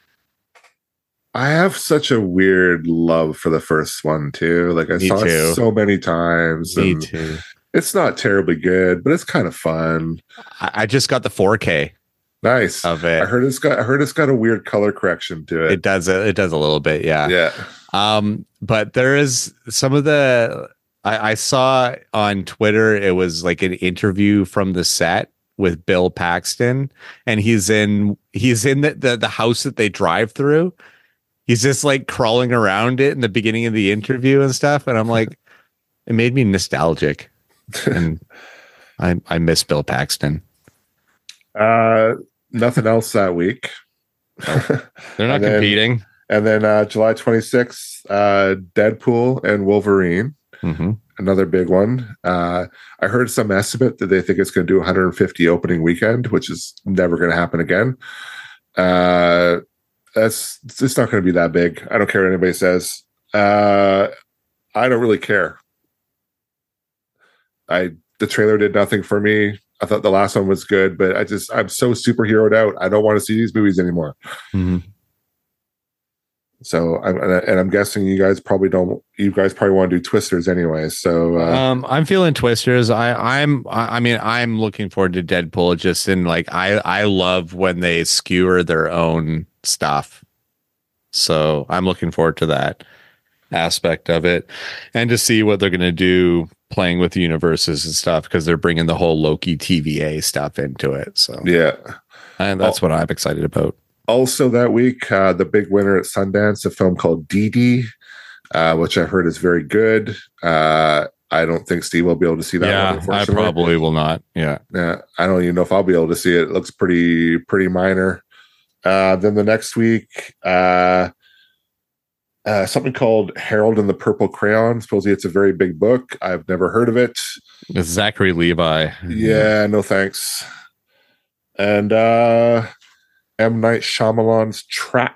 I have such a weird love for the first one too. Like I saw it so many times. Me too. It's not terribly good, but it's kind of fun. I just got the 4K. Nice of it. I heard it's got a weird color correction to it. It does a little bit, yeah. Yeah. But there is some of the I saw on Twitter, it was like an interview from the set with Bill Paxton, and he's in the house that they drive through. He's just like crawling around it in the beginning of the interview and stuff. And I'm like, it made me nostalgic. And I miss Bill Paxton. Nothing else that week. They're not competing. And then July 26th, Deadpool and Wolverine. Mm-hmm. Another big one. I heard some estimate that they think it's going to do 150 opening weekend, which is never going to happen again. It's not going to be that big. I don't care what anybody says. I don't really care. The trailer did nothing for me. I thought the last one was good, but I'm so superheroed out. I don't want to see these movies anymore. Mm-hmm. So I'm guessing you guys probably want to do Twisters anyway. So I'm feeling Twisters. I'm looking forward to Deadpool. Just in like I love when they skewer their own stuff. So I'm looking forward to that aspect of it, and to see what they're going to do playing with the universes and stuff, because they're bringing the whole Loki TVA stuff into it. So yeah, and that's what I'm excited about. Also that week, the big winner at Sundance, a film called Dee Dee, which I heard is very good. I don't think Steve will be able to see that one, unfortunately. I probably will not. Yeah. I don't even know if I'll be able to see it. It looks pretty minor. Then the next week, something called Harold and the Purple Crayon. Supposedly it's a very big book. I've never heard of it. It's Zachary Levi. Yeah, no thanks. And M. Night Shyamalan's Trap.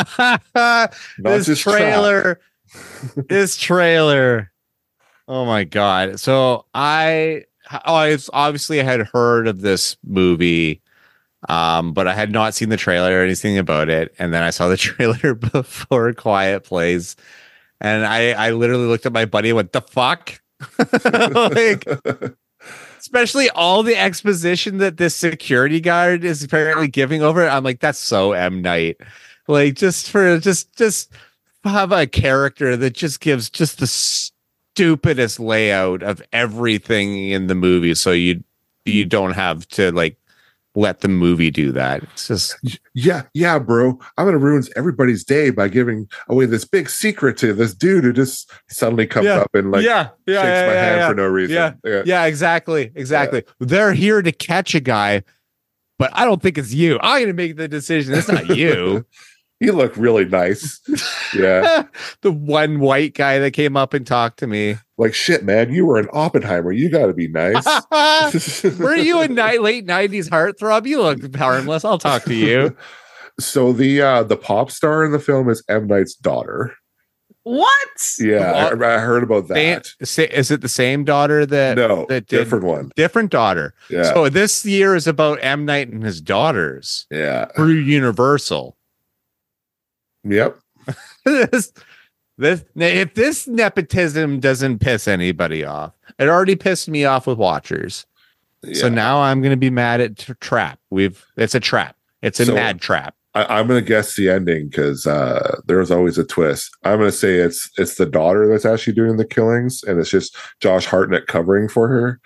This trailer. Oh my God. So I obviously had heard of this movie, but I had not seen the trailer or anything about it. And then I saw the trailer before Quiet Place, and I literally looked at my buddy and went, "The fuck?" Like, especially all the exposition that this security guard is apparently giving over it. I'm like, that's so M. Night. Like, just have a character that just gives just the stupidest layout of everything in the movie, so you don't have to like let the movie do that. It's just yeah, bro. I'm gonna ruin everybody's day by giving away this big secret to this dude who just suddenly comes up and like shakes my hand for no reason. Yeah, exactly. They're here to catch a guy, but I don't think it's you. I'm gonna make the decision. It's not you. You look really nice. Yeah. The one white guy that came up and talked to me. Like, shit, man, you were an Oppenheimer. You got to be nice. Were you a late 90s heartthrob? You look harmless. I'll talk to you. So the pop star in the film is M. Night's daughter. What? Yeah, I heard about that. Is it the same daughter that? No, different one. Different daughter. Yeah. So this year is about M. Night and his daughters. Yeah. Through Universal. Yep. If this nepotism doesn't piss anybody off, it already pissed me off with Watchers. Yeah. So now I'm going to be mad at Trap. It's a trap. It's a mad trap. I'm gonna guess the ending because there was always a twist. I'm gonna say it's the daughter that's actually doing the killings, and it's just Josh Hartnett covering for her.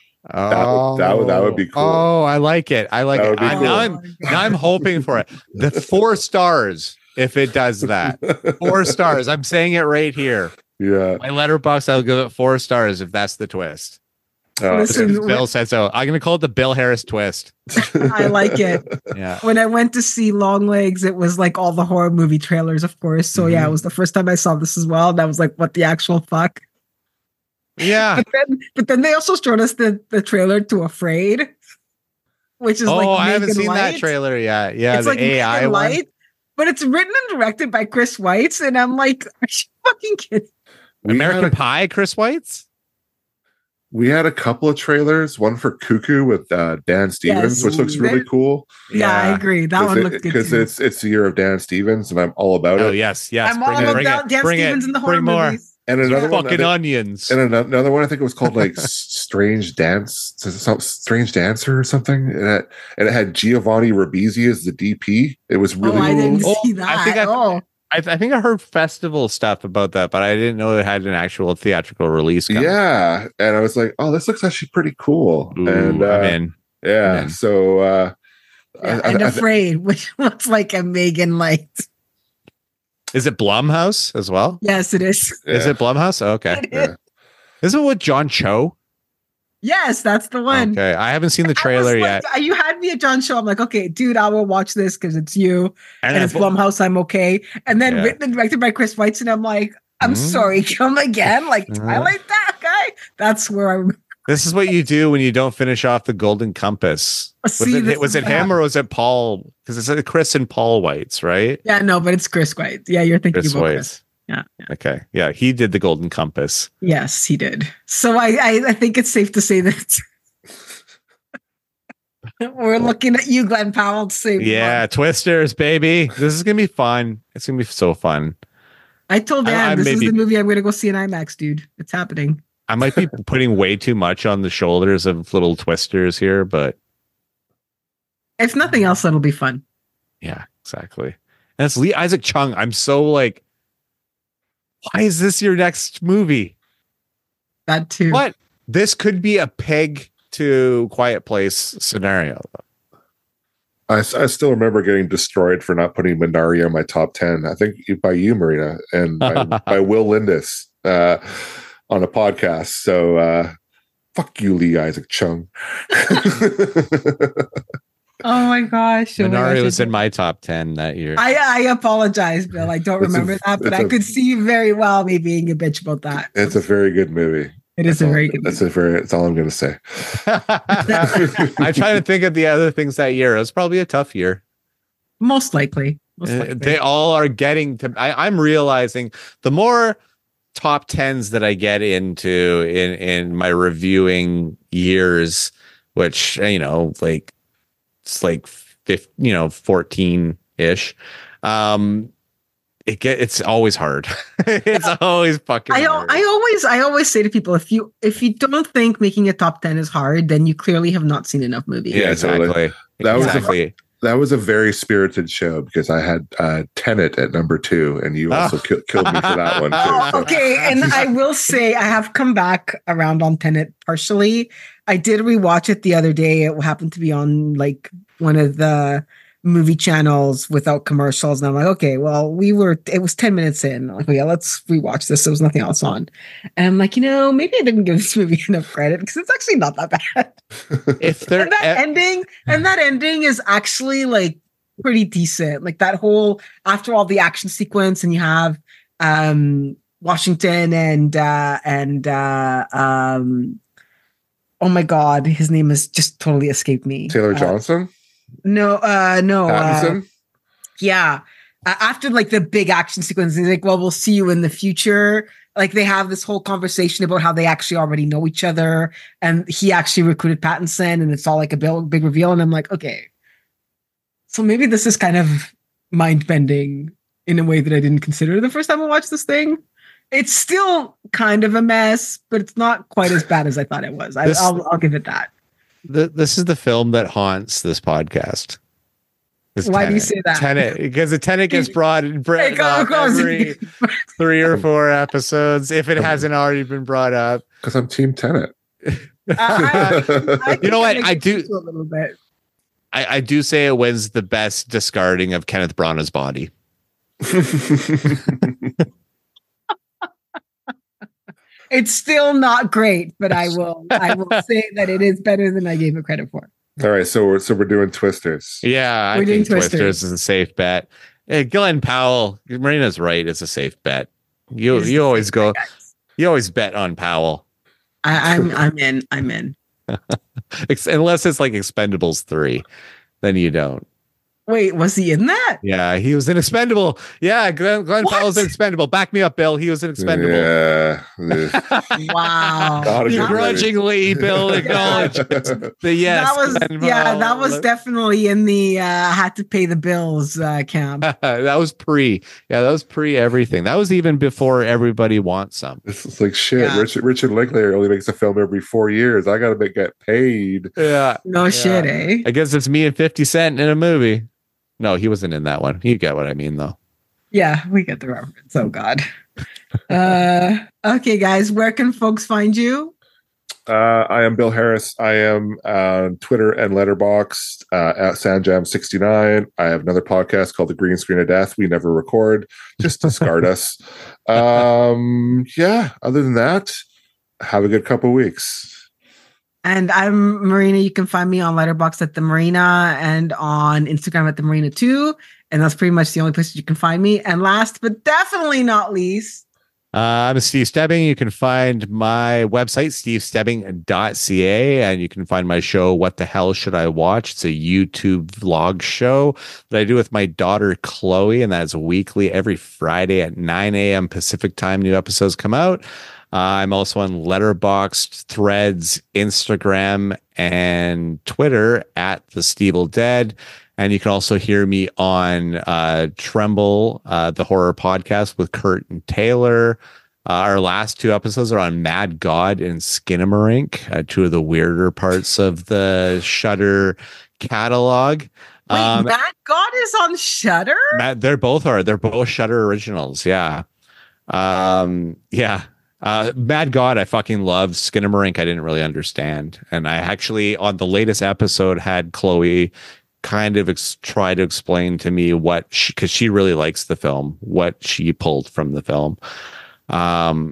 That would be cool. Oh, I like it. I like That it. would be cool. Now I'm hoping for it. The 4 stars if it does that. 4 stars. I'm saying it right here. Yeah. My letterbox, I'll give it 4 stars if that's the twist. Listen, Bill said so. I'm gonna call it the Bill Harris twist. I like it. Yeah. When I went to see Longlegs, it was like all the horror movie trailers, of course. So yeah, it was the first time I saw this as well. And I was like, what the actual fuck? Yeah. But then they also showed us the trailer to Afraid, which is like I haven't Megan seen Light. that trailer yet. Yeah, It's the like AI Megan one. Light, but it's written and directed by Chris Weitz, and I'm like, are you fucking kidding? American Pie, Chris Weitz? We had a couple of trailers, one for Cuckoo with Dan Stevens, Yes. which looks really cool. Yeah, I agree. That one looks good because too. it's the year of Dan Stevens, and I'm all about Oh it. yes. I'm all about Dan Stevens in the horror Bring more. movies. And another one, Fucking onions. and another one, I think it was called like Strange Dancer or something. And it had Giovanni Ribisi as the DP. It was really I didn't cool. see that. I think I heard festival stuff about that, but I didn't know it had an actual theatrical release. Coming. Yeah, and I was like, "Oh, this looks actually pretty cool." Ooh, and I'm in. yeah, I'm in. so and Afraid, which looks like a Megan Light. Is it Blumhouse as well? Yes, it is. Is it Blumhouse? Okay. Yeah. Isn't it with John Cho? Yes, that's the one. Okay, I haven't seen the I was trailer like, yet. You had me at John Show. I'm like, okay, dude, I will watch this because it's you and it's Blumhouse. I'm okay. And then written and directed by Chris Weitz, and I'm like, I'm sorry, come again, like Twilight, that guy. That's where I'm. This is what you do when you don't finish off the Golden Compass. Was it him or was it Paul? Because it's Chris and Paul Weitz, right? Yeah, no, but it's Chris Weitz. Yeah, you're thinking Chris about Weitz. Chris. Yeah. Okay. Yeah, he did the Golden Compass. Yes, he did. So I think it's safe to say that we're looking at you, Glenn Powell, to say, yeah, Twisters, baby. This is gonna be fun. It's gonna be so fun. I told Dan this is the movie I'm gonna go see in IMAX, dude. It's happening. I might be putting way too much on the shoulders of little Twisters here, but if nothing else, that'll be fun. Yeah, exactly. And it's Lee Isaac Chung. I'm so like, why is this your next movie? That too. What? This could be a peg to Quiet Place scenario. I still remember getting destroyed for not putting Minari on my top 10. I think by you, Marina, and by Will Lindis on a podcast. So fuck you, Lee Isaac Chung. Oh my gosh. Minari was in my top 10 that year. I apologize, Bill. I don't remember that, but I could see you very well me being a bitch about that. It's a very good movie. It is a very good movie. That's all I'm going to say. I'm trying to think of the other things that year. It was probably a tough year. Most likely. They all are getting to. I'm realizing the more top 10s that I get into in my reviewing years, which, like it's like 14 ish. It's always hard. It's always fucking hard. I always say to people, if you don't think making a top 10 is hard, then you clearly have not seen enough movies. Yeah, exactly. That was a very spirited show because I had Tenet at number 2, and you also killed me for that one too. Okay, and I will say I have come back around on Tenet partially. I did rewatch it the other day. It happened to be on like one of the movie channels without commercials, and I'm like, okay, well, it was 10 minutes in. I'm like, yeah, let's rewatch this. There was nothing else on, and I'm like, maybe I didn't give this movie enough credit because it's actually not that bad. And that ending is actually like pretty decent. Like that whole after all the action sequence, and you have Washington and oh my god, his name has just totally escaped me. Taylor Johnson. No. Pattinson? Yeah. After like the big action sequence, he's like, well, we'll see you in the future. Like they have this whole conversation about how they actually already know each other. And he actually recruited Pattinson, and it's all like a big reveal. And I'm like, okay. So maybe this is kind of mind bending in a way that I didn't consider the first time I watched this thing. It's still kind of a mess, but it's not quite as bad as I thought it was. I'll give it that. This is the film that haunts this podcast. Why do you say that? Tenet, because the Tenet gets brought up goes- every 3 or 4 episodes if it hasn't already been brought up. Because I'm Team Tenet. I You know what? think I do. A little bit. I do say it was the best discarding of Kenneth Branagh's body. It's still not great, but I will say that it is better than I gave it credit for. All right, so we're doing Twisters. Yeah, We're I doing think Twisters is a safe bet. Hey, Glenn Powell, Marina's right. It's a safe bet. You always go. You always bet on Powell. I'm in. I'm in. Unless it's like Expendables 3, then you don't. Wait, was he in that? Yeah, he was in Expendable. Yeah, Glenn Powell's in Expendable. Back me up, Bill. He was in Expendable. Yeah. Wow. Not a good Begrudgingly, Bill acknowledged the yes. That was definitely in the had to pay the bills camp. that was pre everything. That was even before Everybody Wants Some. This is like shit. Yeah. Richard Linklater only makes a film every 4 years. I gotta get paid. Yeah. No shit, eh? I guess it's me and 50 Cent in a movie. No, he wasn't in that one. You get what I mean, though. Yeah, we get the reference. Oh God. Okay, guys, where can folks find you? I am Bill Harris. I am on Twitter and Letterboxd at Sandjam69. I have another podcast called The Green Screen of Death. We never record. Just discard us. Yeah, other than that, have a good couple weeks. And I'm Marina. You can find me on Letterboxd at the Marina and on Instagram at the Marina 2. And that's pretty much the only places you can find me. And last but definitely not least, I'm Steve Stebbing. You can find my website, stevestebbing.ca, and you can find my show, What the Hell Should I Watch? It's a YouTube vlog show that I do with my daughter, Chloe, and that's weekly every Friday at 9 a.m. Pacific time. New episodes come out. I'm also on Letterboxd, Threads, Instagram, and Twitter at The Steeble Dead. And you can also hear me on Tremble, the horror podcast with Kurt and Taylor. Our last 2 episodes are on Mad God and Skinamarink, 2 of the weirder parts of the Shudder catalog. Mad God is on Shudder? They're both Shudder originals. Yeah. Yeah. Mad God, I fucking love. Skinamarink, I didn't really understand. And I actually, on the latest episode, had Chloe kind of try to explain to me because she really likes the film, what she pulled from the film. I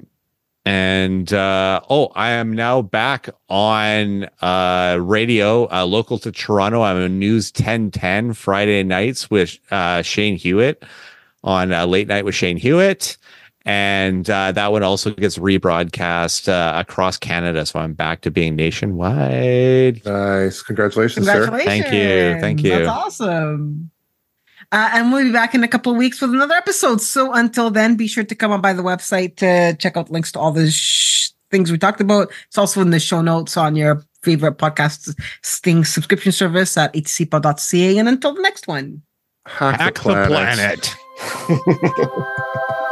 am now back on radio, local to Toronto. I'm on News 1010 Friday nights with Shane Hewitt on Late Night with Shane Hewitt. And that one also gets rebroadcast across Canada. So I'm back to being nationwide. Nice. Congratulations, sir. Thank you. That's awesome. And we'll be back in a couple of weeks with another episode. So until then, be sure to come on by the website to check out links to all the things we talked about. It's also in the show notes on your favorite podcast subscription service at hcpod.ca. And until the next one, Hack the planet.